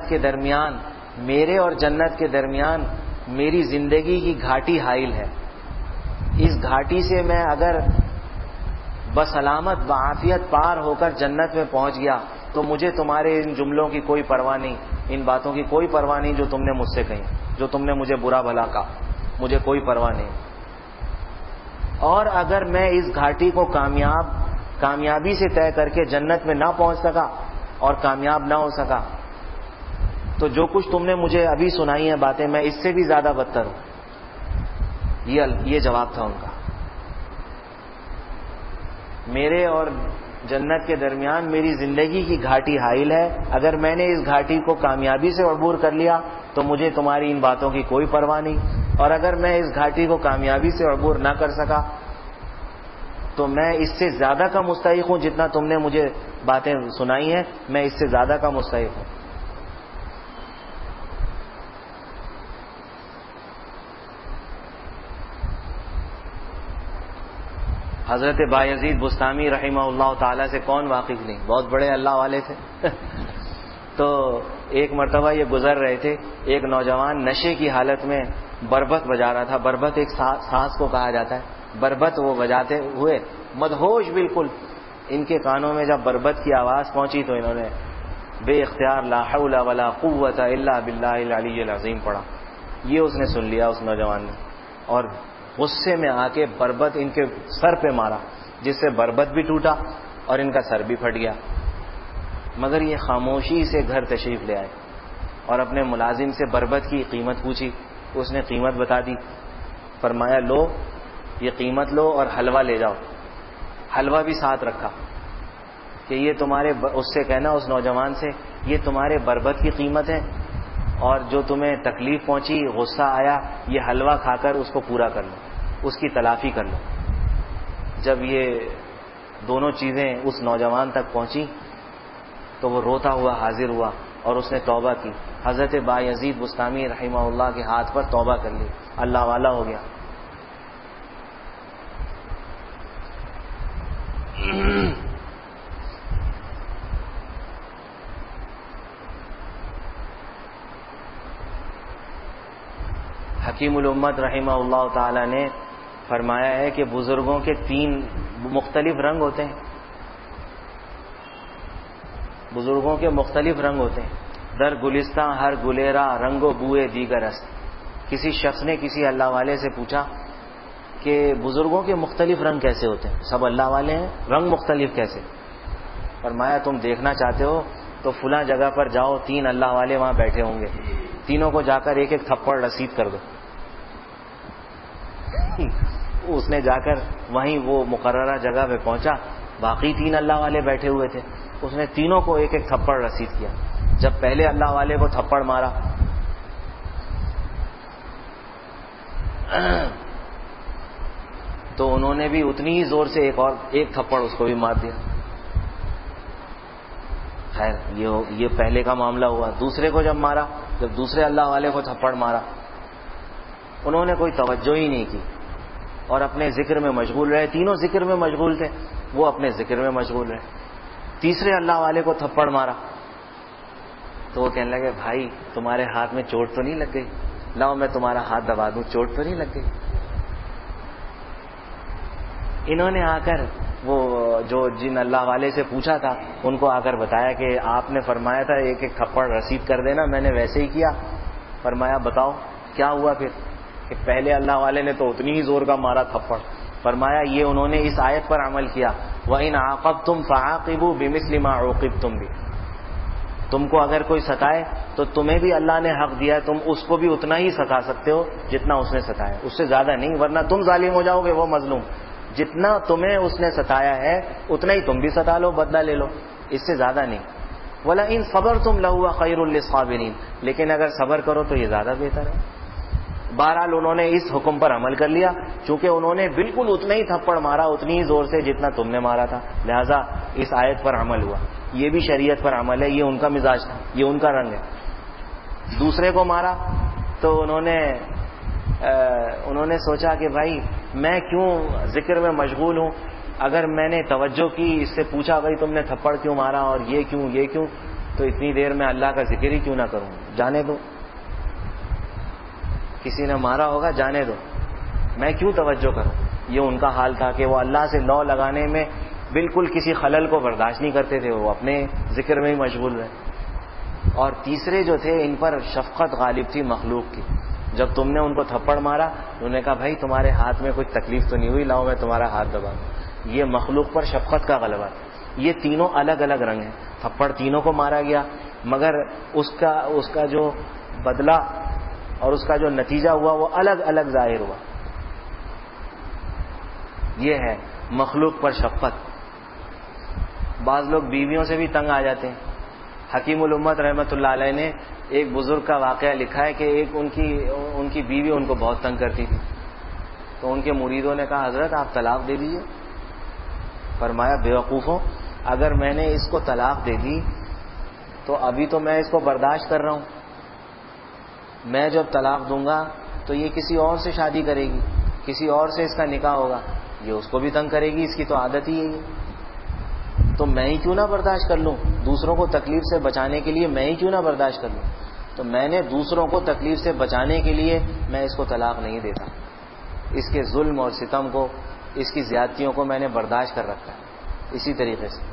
A: کے درمیان میری زندگی کی گھاٹی حائل ہے. اس گھاٹی سے میں اگر بسلامت بعافیت پار ہو کر جنت میں پہنچ گیا تو مجھے تمہارے ان جملوں کی کوئی پرواہ نہیں، ان باتوں کی کوئی پرواہ نہیں جو تم نے مجھ سے کہی، جو تم نے مجھے برا بھلا کہا، مجھے کوئی پرواہ نہیں. اور اگر میں اس گھاٹی کو کامیابی سے طے کر کے جنت میں نہ پہنچ سکا اور کامیاب نہ ہو سکا تو جو کچھ تم نے مجھے ابھی سنائی ہیں باتیں، میں اس سے بھی زیادہ بدتر ہوں. یہ جواب تھا ان کا. میرے اور جنت کے درمیان میری زندگی کی گھاٹی حائل ہے، اگر میں نے اس گھاٹی کو کامیابی سے عبور کر لیا تو مجھے تمہاری ان باتوں کی کوئی پرواہ نہیں، اور اگر میں اس گھاٹی کو کامیابی سے عبور نہ کر سکا تو میں اس سے زیادہ کا مستحق ہوں. جتنا تم نے مجھے باتیں سنائی ہیں میں اس سے زیادہ کا مستحق ہوں. حضرت بایزید بستامی رحمہ اللہ تعالی سے کون واقف نہیں، بہت بڑے اللہ والے تھے. تو ایک مرتبہ یہ گزر رہے تھے، ایک نوجوان نشے کی حالت میں بربت بجا رہا تھا. بربت ایک ساز کو کہا جاتا ہے. بربت وہ بجاتے ہوئے مدہوش بالکل، ان کے کانوں میں جب بربت کی آواز پہنچی تو انہوں نے بے اختیار لا حول ولا قوت الا باللہ العلی العظیم پڑھا. یہ اس نے سن لیا اس نوجوان نے، اور غصے میں آ کے بربت ان کے سر پہ مارا، جس سے بربت بھی ٹوٹا اور ان کا سر بھی پھٹ گیا. مگر یہ خاموشی سے گھر تشریف لے آئے اور اپنے ملازم سے بربت کی قیمت پوچھی. اس نے قیمت بتا دی. فرمایا لو یہ قیمت لو اور حلوہ لے جاؤ. حلوہ بھی ساتھ رکھا کہ یہ تمہارے، اس سے کہنا اس نوجوان سے، یہ تمہارے بربت کی قیمت ہے اور جو تمہیں تکلیف پہنچی، غصہ آیا، یہ حلوہ کھا کر اس کو پورا کر لو، اس کی تلافی کر لو. جب یہ دونوں چیزیں اس نوجوان تک پہنچی تو وہ روتا ہوا حاضر ہوا اور اس نے توبہ کی. حضرت بایزید بستامی رحمہ اللہ کے ہاتھ پر توبہ کر لی، اللہ والا ہو گیا. حکیم الامت رحمہ اللہ تعالی نے فرمایا ہے کہ بزرگوں کے 3 مختلف رنگ ہوتے ہیں. بزرگوں کے مختلف رنگ ہوتے ہیں. در گلستاں ہر گلیرا رنگ و بوئے دیگر است. کسی شخص نے کسی اللہ والے سے پوچھا کہ بزرگوں کے مختلف رنگ کیسے ہوتے ہیں؟ سب اللہ والے ہیں، رنگ مختلف کیسے؟ فرمایا تم دیکھنا چاہتے ہو تو فلاں جگہ پر جاؤ، 3 اللہ والے وہاں بیٹھے ہوں گے، تینوں کو جا کر ایک ایک تھپڑ رسید کر دو. اس نے جا کر وہیں وہ مقررہ جگہ پہ پہنچا، باقی 3 اللہ والے بیٹھے ہوئے تھے. اس نے تینوں کو ایک ایک تھپڑ رسید کیا. جب پہلے اللہ والے کو تھپڑ مارا تو انہوں نے بھی اتنی ہی زور سے ایک تھپڑ اس کو بھی مار دیا. خیر یہ پہلے کا معاملہ ہوا. دوسرے کو جب مارا، جب دوسرے اللہ والے کو تھپڑ مارا، انہوں نے کوئی توجہ ہی نہیں کی اور اپنے ذکر میں مشغول رہے. تینوں ذکر میں مشغول تھے، وہ اپنے ذکر میں مشغول رہے. تیسرے اللہ والے کو تھپڑ مارا تو وہ کہنے لگے بھائی تمہارے ہاتھ میں چوٹ تو نہیں لگ گئی؟ لاؤ میں تمہارا ہاتھ دبا دوں، چوٹ تو نہیں لگ گئی؟ انہوں نے آ کر وہ جو جن اللہ والے سے پوچھا تھا ان کو آ کر بتایا کہ آپ نے فرمایا تھا ایک ایک تھپڑ رسید کر دینا, میں نے ویسے ہی کیا. فرمایا بتاؤ کیا ہوا پھر, کہ پہلے اللہ والے نے تو اتنی ہی زور کا مارا تھپڑ. فرمایا یہ انہوں نے اس آیت پر عمل کیا, وَإِنْ عَاقَبْتُمْ فَعَاقِبُوا بِمِثْلِ مَا عُوقِبْتُمْ بِهِ. تم کو اگر کوئی ستائے تو تمہیں بھی اللہ نے حق دیا ہے, تم اس کو بھی اتنا ہی ستا سکتے ہو جتنا اس نے ستایا, اس سے زیادہ نہیں, ورنہ تم ظالم ہو جاؤ گے, وہ مظلوم. جتنا تمہیں اس نے ستایا ہے اتنا ہی تم بھی ستا لو, بدلہ لے لو, اس سے زیادہ نہیں. وَلَئِن صَبَرْتُمْ لَهُوَ خَيْرٌ لِّلصَّابِرِينَ. لیکن اگر صبر کرو تو یہ زیادہ بہتر ہے. بہرحال انہوں نے اس حکم پر عمل کر لیا, چونکہ انہوں نے بالکل اتنا ہی تھپڑ مارا, اتنی ہی زور سے جتنا تم نے مارا تھا, لہذا اس آیت پر عمل ہوا. یہ بھی شریعت پر عمل ہے, یہ ان کا مزاج تھا, یہ ان کا رنگ ہے. دوسرے کو مارا تو انہوں نے سوچا کہ بھائی میں کیوں ذکر میں مشغول ہوں, اگر میں نے توجہ کی, اس سے پوچھا بھائی تم نے تھپڑ کیوں مارا اور یہ کیوں, تو اتنی دیر میں اللہ کا ذکر ہی کیوں نہ کروں, جانے دو, کسی نے مارا ہوگا جانے دو, میں کیوں توجہ کروں. یہ ان کا حال تھا کہ وہ اللہ سے لو لگانے میں بالکل کسی خلل کو برداشت نہیں کرتے تھے, وہ اپنے ذکر میں ہی مشغول رہے. اور تیسرے جو تھے ان پر شفقت غالب تھی مخلوق کی. جب تم نے ان کو تھپڑ مارا انہوں نے کہا بھائی تمہارے ہاتھ میں کوئی تکلیف تو نہیں ہوئی, لاؤ میں تمہارا ہاتھ دبا دوں. یہ مخلوق پر شفقت کا غلبہ. یہ تینوں الگ الگ رنگ ہیں, تھپڑ تینوں کو مارا گیا, مگر اس کا جو بدلہ اور اس کا جو نتیجہ ہوا وہ الگ الگ ظاہر ہوا. یہ ہے مخلوق پر شفقت. بعض لوگ بیویوں سے بھی تنگ آ جاتے ہیں. حکیم الامت رحمۃ اللہ علیہ نے ایک بزرگ کا واقعہ لکھا ہے کہ ایک ان کی بیوی ان کو بہت تنگ کرتی تھی, تو ان کے مریدوں نے کہا حضرت آپ طلاق دے دیجئے. فرمایا بیوقوفوں, اگر میں نے اس کو طلاق دے دی تو ابھی تو میں اس کو برداشت کر رہا ہوں, میں جب طلاق دوں گا تو یہ کسی اور سے شادی کرے گی, کسی اور سے اس کا نکاح ہوگا, یہ اس کو بھی تنگ کرے گی, اس کی تو عادت ہی ہے. تو میں ہی کیوں نہ برداشت کر لوں, دوسروں کو تکلیف سے بچانے کے لیے میں ہی کیوں نہ برداشت کر لوں. تو میں نے دوسروں کو تکلیف سے بچانے کے لیے میں اس کو طلاق نہیں دیتا, اس کے ظلم اور ستم کو, اس کی زیادتیوں کو میں نے برداشت کر رکھا ہے. اسی طریقے سے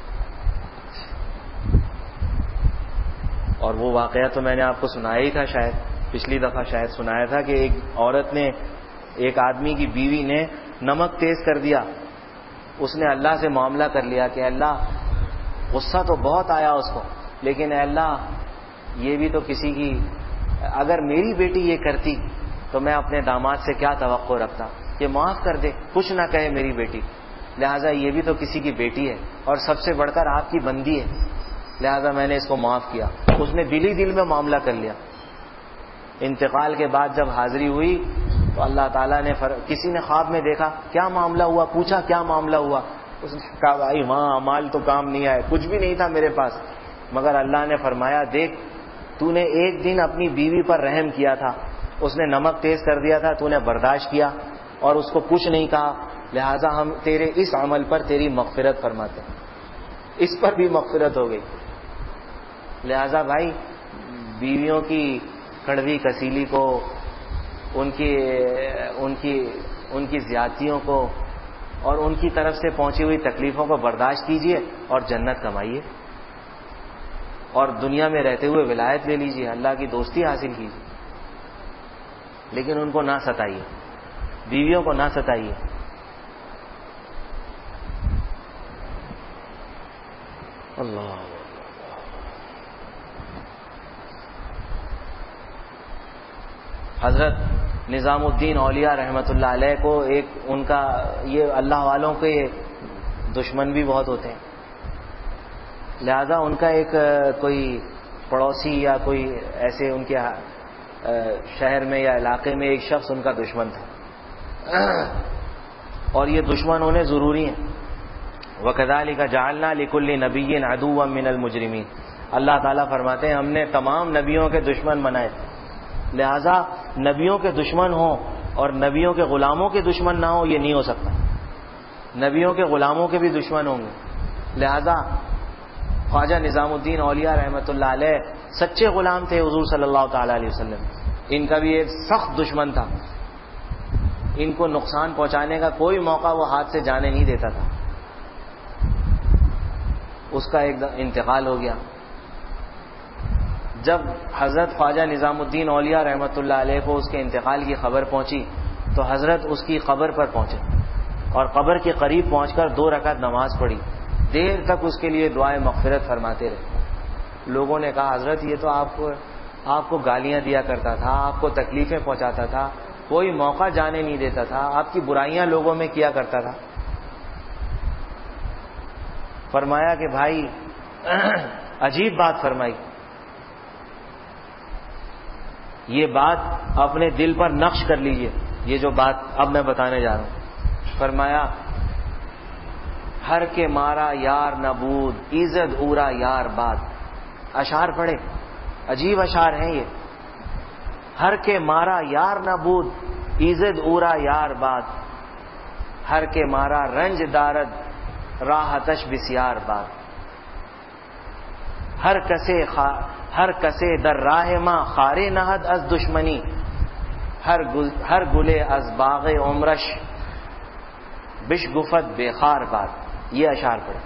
A: اور وہ واقعہ تو میں نے آپ کو سنایا ہی تھا, شاید پچھلی دفعہ شاید سنایا تھا, کہ ایک عورت نے, ایک آدمی کی بیوی نے نمک تیز کر دیا. اس نے اللہ سے معاملہ کر لیا کہ اللہ غصہ تو بہت آیا اس کو, لیکن اے اللہ یہ بھی تو کسی کی, اگر میری بیٹی یہ کرتی تو میں اپنے داماد سے کیا توقع رکھتا, کہ معاف کر دے, کچھ نہ کہے میری بیٹی, لہذا یہ بھی تو کسی کی بیٹی ہے اور سب سے بڑھ کر آپ کی بندی ہے, لہذا میں نے اس کو معاف کیا. اس نے دل ہی دل میں معاملہ کر لیا. انتقال کے بعد جب حاضری ہوئی تو اللہ تعالیٰ نے کسی نے خواب میں دیکھا, کیا معاملہ ہوا, پوچھا کیا معاملہ ہوا. اس نے کہا بھائی وہاں اعمال تو کام نہیں آئے, کچھ بھی نہیں تھا میرے پاس, مگر اللہ نے فرمایا دیکھ تو نے ایک دن اپنی بیوی پر رحم کیا تھا, اس نے نمک تیز کر دیا تھا, تو نے برداشت کیا اور اس کو کچھ نہیں کہا, لہذا ہم تیرے اس عمل پر تیری مغفرت فرماتے ہیں. اس پر بھی مغفرت ہو گئی. لہذا بھائی بیویوں کی کڑوی کسیلی کو, ان کی زیادتیوں کو اور ان کی طرف سے پہنچی ہوئی تکلیفوں کو برداشت کیجئے اور جنت کمائیے, اور دنیا میں رہتے ہوئے ولایت لے لیجئے, اللہ کی دوستی حاصل کیجئے, لیکن ان کو نہ ستائیے, بیویوں کو نہ ستائیے. اللہ حضرت نظام الدین اولیاء رحمۃ اللہ علیہ کو ایک ان کا, یہ اللہ والوں کے دشمن بھی بہت ہوتے ہیں, لہذا ان کا ایک کوئی پڑوسی یا کوئی ایسے ان کے شہر میں یا علاقے میں ایک شخص ان کا دشمن تھا, اور یہ دشمن ہونے ضروری ہیں. وَكَذَلِكَ جَعَلْنَا لِكُلِّ نَبِيٍّ عَدُوًّا مِّنَ الْمُجْرِمِينَ. اللہ تعالیٰ فرماتے ہیں ہم نے تمام نبیوں کے دشمن بنائے, لہذا نبیوں کے دشمن ہوں اور نبیوں کے غلاموں کے دشمن نہ ہوں, یہ نہیں ہو سکتا. نبیوں کے غلاموں کے بھی دشمن ہوں گے. لہذا خواجہ نظام الدین اولیاء رحمۃ اللہ علیہ سچے غلام تھے حضور صلی اللہ تعالی علیہ وسلم. ان کا بھی ایک سخت دشمن تھا, ان کو نقصان پہنچانے کا کوئی موقع وہ ہاتھ سے جانے نہیں دیتا تھا. اس کا ایک انتقال ہو گیا. جب حضرت خواجہ نظام الدین اولیاء رحمۃ اللہ علیہ کو اس کے انتقال کی خبر پہنچی تو حضرت اس کی قبر پر پہنچے اور قبر کے قریب پہنچ کر 2 رکعت نماز پڑھی. دیر تک اس کے لیے دعائے مغفرت فرماتے رہے. لوگوں نے کہا حضرت یہ تو آپ کو گالیاں دیا کرتا تھا, آپ کو تکلیفیں پہنچاتا تھا, کوئی موقع جانے نہیں دیتا تھا, آپ کی برائیاں لوگوں میں کیا کرتا تھا. فرمایا کہ بھائی عجیب بات فرمائی, یہ بات اپنے دل پر نقش کر لیجئے. یہ جو بات اب میں بتانے جا رہا ہوں, فرمایا ہر کے مارا یار نبود ایزد اورا یار باد. اشعار پڑھے, عجیب اشعار ہیں یہ. ہر کے مارا یار نبود ایزد اورا یار باد, ہر کے مارا رنج دارد راحتش بسیار باد. ہر کسے در راہ ما خارے نہد از دشمنی, ہر گلے از باغ عمرش بشگفت بے خار باد. یہ اشعار پڑھے.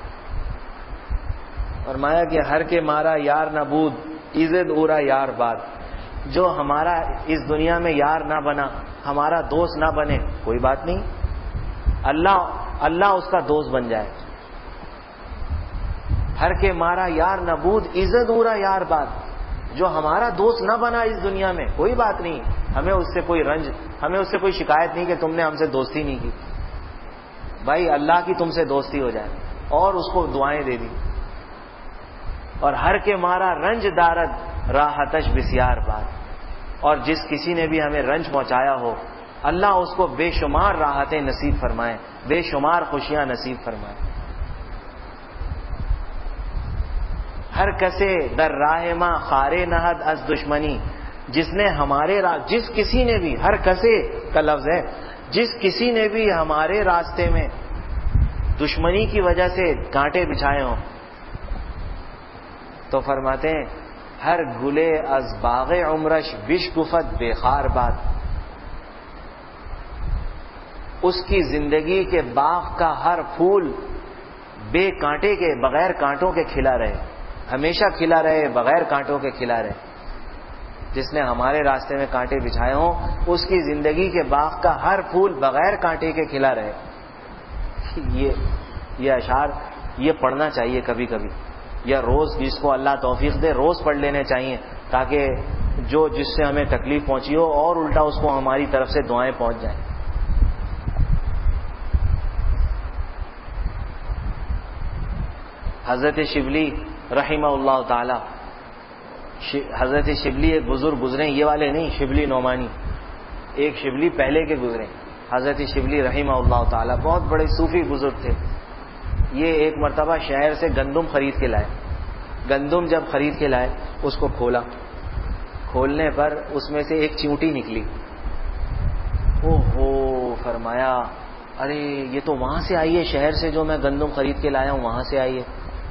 A: فرمایا کہ ہر کے مارا یار نبود عزت اورا یار باد, جو ہمارا اس دنیا میں یار نہ بنا, ہمارا دوست نہ بنے, کوئی بات نہیں, اللہ اس کا دوست بن جائے. ہر کے مارا یار نبود عزت اورا یار باد, جو ہمارا دوست نہ بنا اس دنیا میں, کوئی بات نہیں, ہمیں اس سے کوئی رنج, ہمیں اس سے کوئی شکایت نہیں کہ تم نے ہم سے دوستی نہیں کی. بھائی اللہ کی تم سے دوستی ہو جائے, اور اس کو دعائیں دے دی. اور ہر کے مارا رنج دارد راحتش بسیار باد, اور جس کسی نے بھی ہمیں رنج پہنچایا ہو اللہ اس کو بے شمار راحتیں نصیب فرمائے, بے شمار خوشیاں نصیب فرمائے. ہر کسے در راہ ما خارے نہد از دشمنی, جس نے ہمارے جس کسی نے بھی, ہر کسے کا لفظ ہے, جس کسی نے بھی ہمارے راستے میں دشمنی کی وجہ سے کانٹے بچھائے ہوں, تو فرماتے ہیں ہر گلے از باغ عمرش بشگفت بے خار باد, اس کی زندگی کے باغ کا ہر پھول بے کانٹے کے, بغیر کانٹوں کے کھلا رہے, ہمیشہ کھلا رہے, بغیر کانٹوں کے کھلا رہے. جس نے ہمارے راستے میں کانٹے بچھائے ہوں اس کی زندگی کے باغ کا ہر پھول بغیر کانٹے کے کھلا رہے. یہ اشعار یہ پڑھنا چاہیے کبھی کبھی, یا روز, جس کو اللہ توفیق دے روز پڑھ لینے چاہیے, تاکہ جس سے ہمیں تکلیف پہنچی ہو اور الٹا اس کو ہماری طرف سے دعائیں پہنچ جائیں. حضرت شبلی رحمہ اللہ تعالی, حضرت شبلی ایک بزرگ گزرے, یہ والے نہیں, شبلی نعمانی, ایک شبلی پہلے کے گزرے. حضرت شبلی رحمہ اللہ تعالی بہت بڑے صوفی بزرگ تھے. یہ ایک مرتبہ شہر سے گندم خرید کے لائے. گندم جب خرید کے لائے اس کو کھولا, کھولنے پر اس میں سے ایک چیونٹی نکلی. اوہو, فرمایا ارے یہ تو وہاں سے آئی ہے, شہر سے جو میں گندم خرید کے لایا ہوں وہاں سے آئی ہے.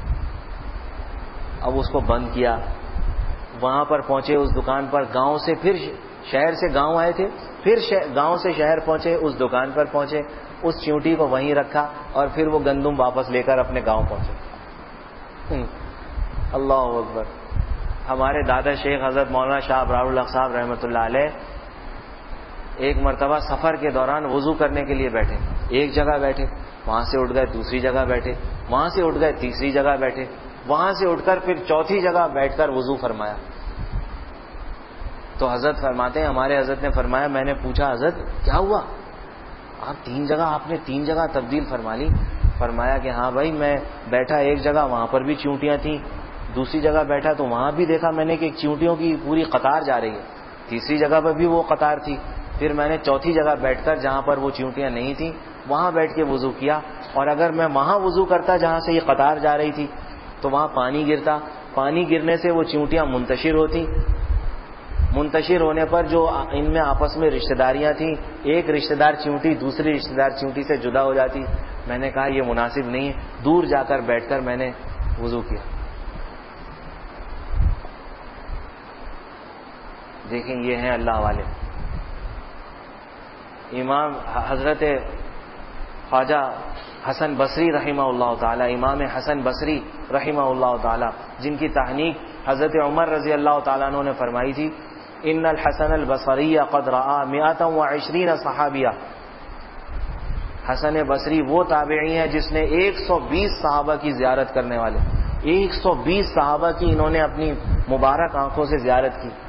A: اب اس کو بند کیا, وہاں پر پہنچے اس دکان پر, گاؤں سے پھر شہر سے گاؤں آئے تھے, پھر گاؤں سے شہر پہنچے, اس دکان پر پہنچے, اس چیونٹی کو وہیں رکھا اور پھر وہ گندم واپس لے کر اپنے گاؤں پہنچے. اللہ اکبر. ہمارے دادا شیخ حضرت مولانا شاہ ابرار الحق صاحب رحمۃ اللہ علیہ ایک مرتبہ سفر کے دوران وضو کرنے کے لیے بیٹھے, ایک جگہ بیٹھے, وہاں سے اٹھ گئے دوسری جگہ بیٹھے, وہاں سے اٹھ گئے تیسری جگہ بیٹھے, وہاں سے اٹھ کر پھر چوتھی جگہ بیٹھ کر وضو فرمایا. تو حضرت فرماتے ہیں, ہمارے حضرت نے فرمایا, میں نے پوچھا حضرت کیا ہوا, آپ نے تین جگہ تبدیل فرما لی. فرمایا کہ ہاں بھائی, میں بیٹھا ایک جگہ وہاں پر بھی چیونٹیاں تھیں, دوسری جگہ بیٹھا تو وہاں بھی دیکھا میں نے کہ چیونٹیوں کی پوری قطار جا رہی ہے, تیسری جگہ پر بھی وہ قطار تھی. پھر میں نے چوتھی جگہ بیٹھ کر جہاں پر وہ چیونٹیاں نہیں تھیں وہاں بیٹھ کے وضو کیا, اور اگر میں وہاں وضو کرتا جہاں سے یہ قطار جا رہی تھی تو وہاں پانی گرتا, پانی گرنے سے وہ چیونٹیاں منتشر ہوتی, منتشر ہونے پر جو ان میں آپس میں رشتہ داریاں تھیں, ایک رشتہ دار چیونٹی دوسری رشتہ دار چیونٹی سے جدا ہو جاتی. میں نے کہا یہ مناسب نہیں ہے, دور جا کر بیٹھ کر میں نے وضو کیا. دیکھیں یہ ہیں اللہ والے. امام حضرت خواجہ حسن بصری رحمہ اللہ تعالی، امام حسن بصری رحمہ اللہ تعالی، جن کی تحنیک حضرت عمر رضی اللہ تعالیٰ عنہ نے فرمائی تھی، ان الحسن البصری قد رآ 120 صحابیہ. حسن بصری وہ تابعی ہیں جس نے 120 صحابہ کی زیارت کرنے والے، 120 صحابہ کی انہوں نے اپنی مبارک آنکھوں سے زیارت کی.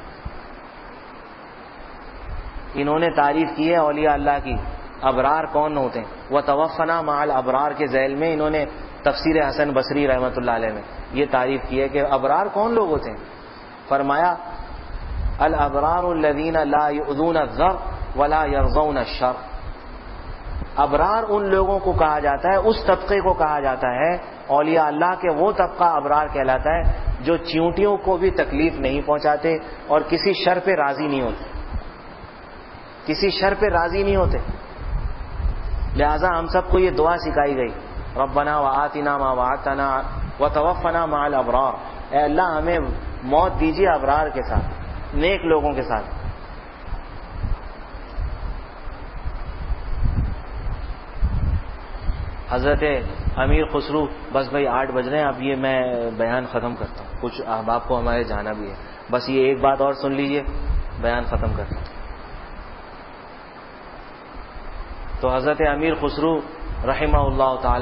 A: انہوں نے تعریف کی ہے اولیاء اللہ کی، ابرار کون ہوتے ہیں. وتوفنا مع الابرار کے ذیل میں انہوں نے تفسیر حسن بصری رحمۃ اللہ علیہ میں یہ تعریف کی ہے کہ ابرار کون لوگ ہوتے ہیں. فرمایا الابرار الذین لا یؤذون الذر ولا یرضون الشر. ابرار ان لوگوں کو کہا جاتا ہے، اس طبقے کو کہا جاتا ہے، اولیاء اللہ کے وہ طبقہ ابرار کہلاتا ہے جو چیونٹیوں کو بھی تکلیف نہیں پہنچاتے اور کسی شر پہ راضی نہیں ہوتے، کسی شر پہ راضی نہیں ہوتے. لہذا ہم سب کو یہ دعا سکھائی گئی، ربنا وآتنا ما وعدتنا وتوفنا مع الابرار. اے اللہ ہمیں موت دیجیے ابرار کے ساتھ، نیک لوگوں کے ساتھ. حضرت امیر خسرو، بس بھائی 8 بج رہے ہیں، اب یہ میں بیان ختم کرتا ہوں، کچھ احباب کو ہمارے جانا بھی ہے، بس یہ ایک بات اور سن لیجئے، بیان ختم کرتا ہوں. تو حضرت امیر خسرو رحمہ اللہ تعالی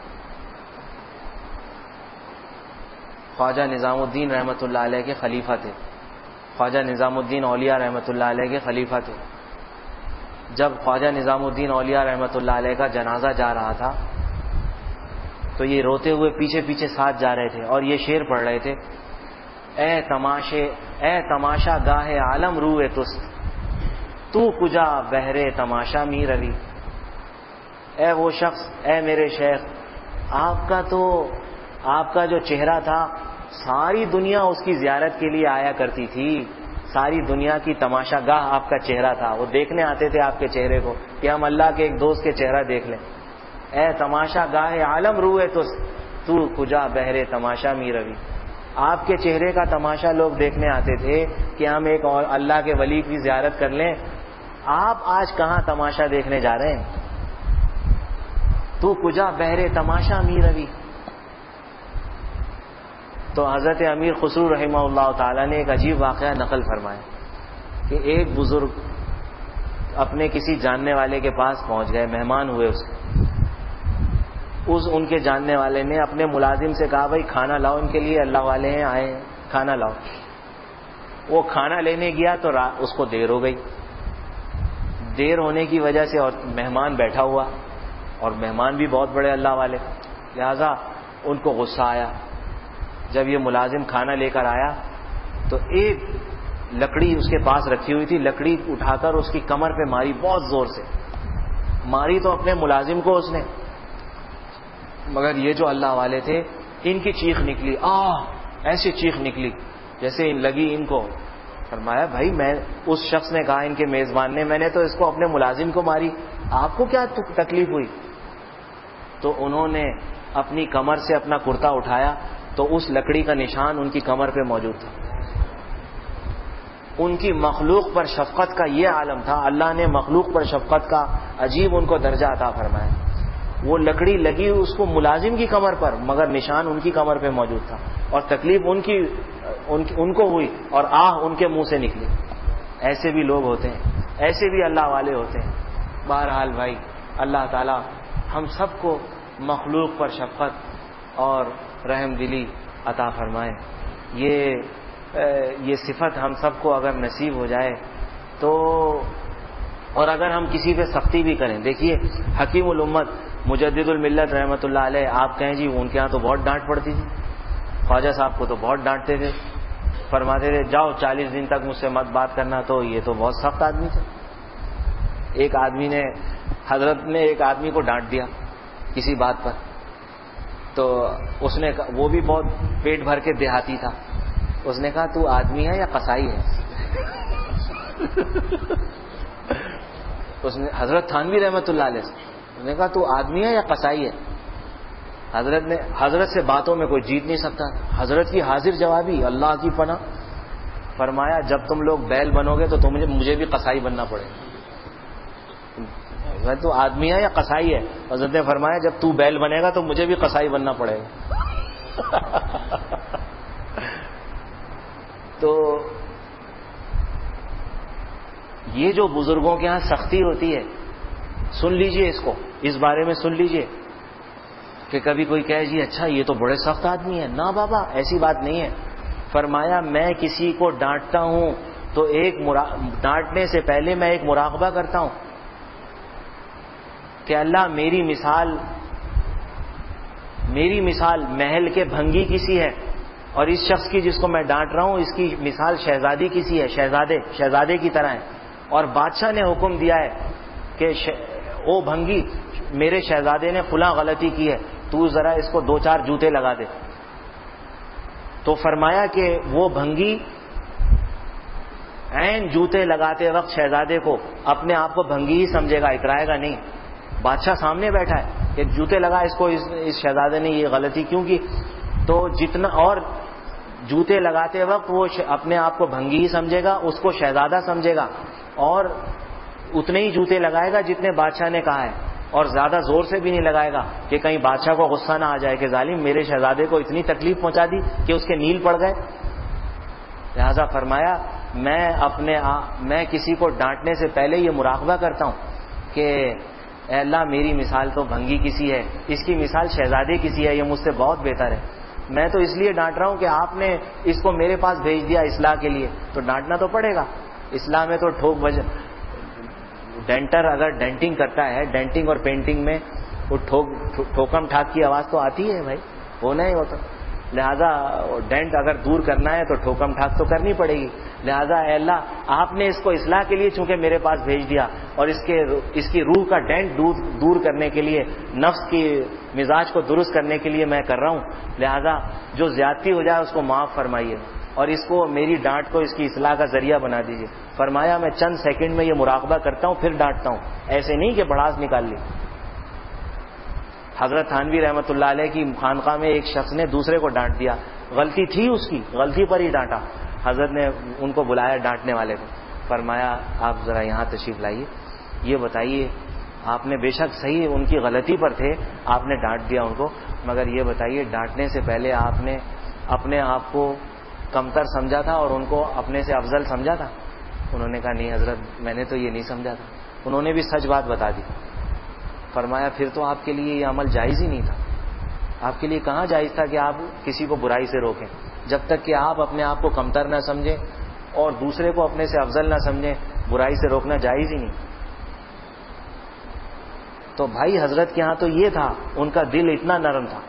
A: خواجہ نظام الدین رحمۃ اللہ علیہ کے خلیفہ تھے. خواجہ نظام الدین اولیاء رحمۃ اللہ علیہ کے خلیفہ تھے. جب خواجہ نظام الدین اولیاء رحمۃ اللہ علیہ کا جنازہ جا رہا تھا تو یہ روتے ہوئے پیچھے پیچھے ساتھ جا رہے تھے اور یہ شعر پڑھ رہے تھے، اے تماشا گاہ عالم روئے تست، تو کجا بہرے تماشا می روی. اے وہ شخص، اے میرے شیخ، آپ کا جو چہرہ تھا ساری دنیا اس کی زیارت کے لیے آیا کرتی تھی، ساری دنیا کی تماشا گاہ آپ کا چہرہ تھا، وہ دیکھنے آتے تھے آپ کے چہرے کو کہ ہم اللہ کے ایک دوست کے چہرہ دیکھ لیں. اے تماشا گاہ عالم روئے تو کجا بہرے تماشا می روی. آپ کے چہرے کا تماشا لوگ دیکھنے آتے تھے کہ ہم ایک اور اللہ کے ولی کی زیارت کر لیں. آپ آج کہاں تماشا دیکھنے جا رہے ہیں؟ تو کجا بہرے تماشا می روی. تو حضرت امیر خسرو رحمہ اللہ تعالیٰ نے ایک عجیب واقعہ نقل فرمایا کہ ایک بزرگ اپنے کسی جاننے والے کے پاس پہنچ گئے، مہمان ہوئے ان کے جاننے والے نے اپنے ملازم سے کہا بھائی کھانا لاؤ ان کے لیے، اللہ والے ہیں آئے ہیں، کھانا لاؤ. وہ کھانا لینے گیا تو اس کو دیر ہو گئی. دیر ہونے کی وجہ سے اور مہمان بیٹھا ہوا اور مہمان بھی بہت بڑے اللہ والے، لہذا ان کو غصہ آیا. جب یہ ملازم کھانا لے کر آیا تو ایک لکڑی اس کے پاس رکھی ہوئی تھی، لکڑی اٹھا کر اس کی کمر پہ ماری، بہت زور سے ماری تو اپنے ملازم کو اس نے، مگر یہ جو اللہ والے تھے ان کی چیخ نکلی، ایسی چیخ نکلی جیسے لگی ان کو. فرمایا بھائی میں اس شخص نے کہا ان کے میزبان نے، میں نے تو اس کو اپنے ملازم کو ماری، آپ کو کیا تکلیف ہوئی؟ تو انہوں نے اپنی کمر سے اپنا کرتا اٹھایا تو اس لکڑی کا نشان ان کی کمر پہ موجود تھا. ان کی مخلوق پر شفقت کا یہ عالم تھا، اللہ نے مخلوق پر شفقت کا عجیب ان کو درجہ عطا فرمایا. وہ لکڑی لگی اس کو ملازم کی کمر پر مگر نشان ان کی کمر پہ موجود تھا اور تکلیف ان کو ہوئی اور ان کے منہ سے نکلی. ایسے بھی لوگ ہوتے ہیں، ایسے بھی اللہ والے ہوتے ہیں. بہرحال بھائی اللہ تعالی ہم سب کو مخلوق پر شفقت اور رحم دلی عطا فرمائے. یہ صفت ہم سب کو اگر نصیب ہو جائے تو، اور اگر ہم کسی پہ سختی بھی کریں. دیکھیے حکیم الامت مجدد الملت رحمۃ اللہ علیہ، آپ کہیں جی ان کے ہاں تو بہت ڈانٹ پڑتی تھی، خواجہ صاحب کو تو بہت ڈانٹتے تھے، فرماتے تھے جاؤ 40 دن تک مجھ سے مت بات کرنا. تو یہ تو بہت سخت آدمی تھے. ایک آدمی نے، حضرت نے ایک آدمی کو ڈانٹ دیا کسی بات پر، تو اس نے، وہ بھی بہت پیٹ بھر کے دیہاتی تھا، اس نے کہا تو آدمی ہے یا قصائی ہے؟ اس نے حضرت تھانوی رحمۃ اللہ علیہ اس نے کہا تو آدمی ہے یا قصائی ہے؟ حضرت سے باتوں میں کوئی جیت نہیں سکتا. حضرت کی حاضر جوابی، اللہ کی پناہ. فرمایا جب تم لوگ بیل بنو گے تو مجھے بھی قصائی بننا پڑے. میں تو آدمی ہے یا قصائی ہے؟ حضرت نے فرمایا جب تو بیل بنے گا تو مجھے بھی قصائی بننا پڑے گا. تو یہ جو بزرگوں کے ہاں سختی ہوتی ہے، سن لیجئے اس کو، اس بارے میں سن لیجئے کہ کبھی کوئی کہے جی اچھا یہ تو بڑے سخت آدمی ہے. نہ بابا، ایسی بات نہیں ہے. فرمایا میں کسی کو ڈانٹتا ہوں تو ڈانٹنے سے پہلے میں ایک مراقبہ کرتا ہوں کہ اللہ میری مثال محل کے بھنگی کسی ہے، اور اس شخص کی جس کو میں ڈانٹ رہا ہوں اس کی مثال شہزادی کسی ہے، شہزادے کی طرح ہے. اور بادشاہ نے حکم دیا ہے کہ او بھنگی، میرے شہزادے نے فلاں غلطی کی ہے، تو ذرا اس کو 2-4 جوتے لگا دے. تو فرمایا کہ وہ بھنگی عین جوتے لگاتے وقت شہزادے کو اپنے آپ کو بھنگی ہی سمجھے گا، اترائے گا نہیں. بادشاہ سامنے بیٹھا ہے کہ جوتے لگا اس کو، اس شہزادے نے یہ غلطی کیوں کی. تو جتنا اور جوتے لگاتے وقت وہ اپنے آپ کو بھنگی ہی سمجھے گا، اس کو شہزادہ سمجھے گا، اور اتنے ہی جوتے لگائے گا جتنے بادشاہ نے کہا ہے، اور زیادہ زور سے بھی نہیں لگائے گا کہ کہیں بادشاہ کو غصہ نہ آ جائے کہ ظالم میرے شہزادے کو اتنی تکلیف پہنچا دی کہ اس کے نیل پڑ گئے. لہذا فرمایا میں کسی کو ڈانٹنے سے پہلے یہ مراقبہ کرتا ہوں کہ اے اللہ میری مثال تو بھنگی کسی ہے، اس کی مثال شہزادے کسی ہے، یہ مجھ سے بہت بہتر ہے. میں تو اس لیے ڈانٹ رہا ہوں کہ آپ نے اس کو میرے پاس بھیج دیا اصلاح کے لیے، تو ڈانٹنا تو پڑے گا. اصلاح میں تو ڈینٹر اگر ڈینٹنگ کرتا ہے، ڈینٹنگ اور پینٹنگ میں وہ ٹھوکم ٹھاک کی آواز تو آتی ہے بھائی، ہونا ہی ہوتا. لہذا ڈینٹ اگر دور کرنا ہے تو ٹھوکم ٹھاک تو کرنی پڑے گی. لہذا اے اللہ آپ نے اس کو اصلاح کے لیے چونکہ میرے پاس بھیج دیا، اور اس کی روح کا ڈینٹ دور کرنے کے لیے، نفس کی مزاج کو درست کرنے کے لیے میں کر رہا ہوں. لہذا جو زیادتی ہو جائے اس کو معاف فرمائیے، اور اس کو میری ڈانٹ کو اس کی اصلاح کا ذریعہ بنا دیجیے. فرمایا میں چند سیکنڈ میں یہ مراقبہ کرتا ہوں پھر ڈانٹتا ہوں، ایسے نہیں کہ بڑاس نکال لی. حضرت تھانوی رحمۃ اللہ علیہ کی خانقاہ میں ایک شخص نے دوسرے کو ڈانٹ دیا، غلطی تھی اس کی، غلطی پر ہی ڈانٹا. حضرت نے ان کو بلایا ڈانٹنے والے کو، فرمایا آپ ذرا یہاں تشریف لائیے، یہ بتائیے آپ نے بے شک صحیح ان کی غلطی پر تھے، آپ نے ڈانٹ دیا ان کو، مگر یہ بتائیے ڈانٹنے سے پہلے آپ نے اپنے آپ کو کمتر سمجھا تھا اور ان کو اپنے سے افضل سمجھا تھا؟ انہوں نے کہا نہیں حضرت میں نے تو یہ نہیں سمجھا تھا. انہوں نے بھی سچ بات بتا دی. فرمایا پھر تو آپ کے لیے یہ عمل جائز ہی نہیں تھا. آپ کے لیے کہاں جائز تھا کہ آپ کسی کو برائی سے روکیں؟ جب تک کہ آپ اپنے آپ کو کمتر نہ سمجھیں اور دوسرے کو اپنے سے افضل نہ سمجھیں، برائی سے روکنا جائز ہی نہیں. تو بھائی حضرت کے ہاں تو یہ تھا، ان کا دل اتنا نرم تھا،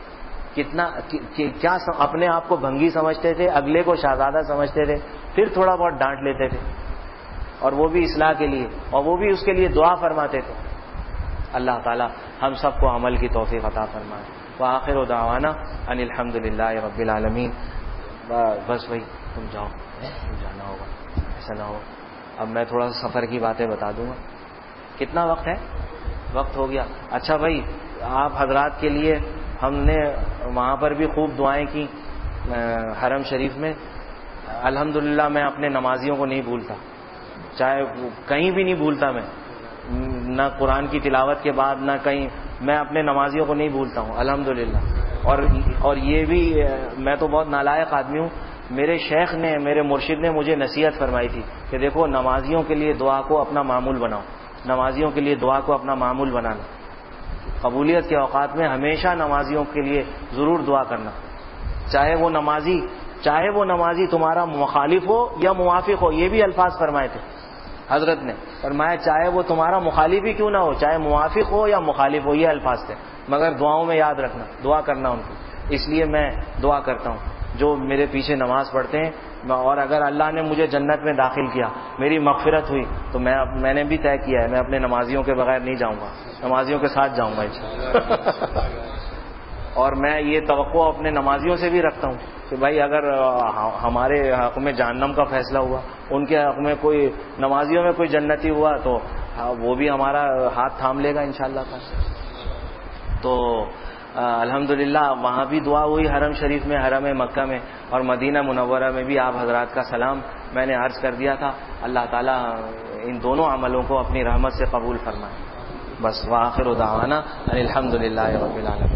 A: کیا اپنے آپ کو بھنگی سمجھتے تھے، اگلے کو شہزادہ سمجھتے تھے، پھر تھوڑا بہت ڈانٹ لیتے تھے، اور وہ بھی اصلاح کے لیے، اور وہ بھی اس کے لیے دعا فرماتے تھے. اللہ تعالی ہم سب کو عمل کی توفیق عطا فرمائے. وآخر دعوانا ان الحمد للہ رب العالمین. بس بھائی تم جاؤ، تم جانا ہوگا، ایسا نہ ہو. اب میں تھوڑا سا سفر کی باتیں بتا دوں گا. کتنا وقت ہے؟ وقت ہو گیا. اچھا بھائی آپ حضرات کے لیے ہم نے وہاں پر بھی خوب دعائیں کی حرم شریف میں. الحمدللہ میں اپنے نمازیوں کو نہیں بھولتا، چاہے کہیں بھی نہیں بھولتا میں، نہ قرآن کی تلاوت کے بعد نہ کہیں، میں اپنے نمازیوں کو نہیں بھولتا ہوں الحمدللہ. اور یہ بھی میں تو بہت نالائق آدمی ہوں. میرے شیخ نے، میرے مرشد نے مجھے نصیحت فرمائی تھی کہ دیکھو نمازیوں کے لیے دعا کو اپنا معمول بناؤ، نمازیوں کے لیے دعا کو اپنا معمول بنانا. قبولیت کے اوقات میں ہمیشہ نمازیوں کے لیے ضرور دعا کرنا، چاہے وہ نمازی تمہارا مخالف ہو یا موافق ہو. یہ بھی الفاظ فرمائے تھے حضرت نے. فرمایا چاہے وہ تمہارا مخالف ہی کیوں نہ ہو، چاہے موافق ہو یا مخالف ہو، یہ الفاظ تھے. مگر دعاؤں میں یاد رکھنا، دعا کرنا ان کی. اس لیے میں دعا کرتا ہوں جو میرے پیچھے نماز پڑھتے ہیں، اور اگر اللہ نے مجھے جنت میں داخل کیا، میری مغفرت ہوئی، تو میں نے بھی طے کیا ہے میں اپنے نمازیوں کے بغیر نہیں جاؤں گا، نمازیوں کے ساتھ جاؤں گا انشاءاللہ. اور میں یہ توقع اپنے نمازیوں سے بھی رکھتا ہوں کہ بھائی اگر ہمارے حق میں جہنم کا فیصلہ ہوا، ان کے حق میں کوئی نمازیوں میں کوئی جنتی ہوا، تو وہ بھی ہمارا ہاتھ تھام لے گا انشاءاللہ تعالی. تو الحمدللہ وہاں بھی دعا ہوئی حرم شریف میں، حرم مکہ میں، اور مدینہ منورہ میں بھی آپ حضرات کا سلام میں نے عرض کر دیا تھا. اللہ تعالیٰ ان دونوں عملوں کو اپنی رحمت سے قبول فرمائے. بس وآخر دعوانا ان الحمد للہ رب العالمین.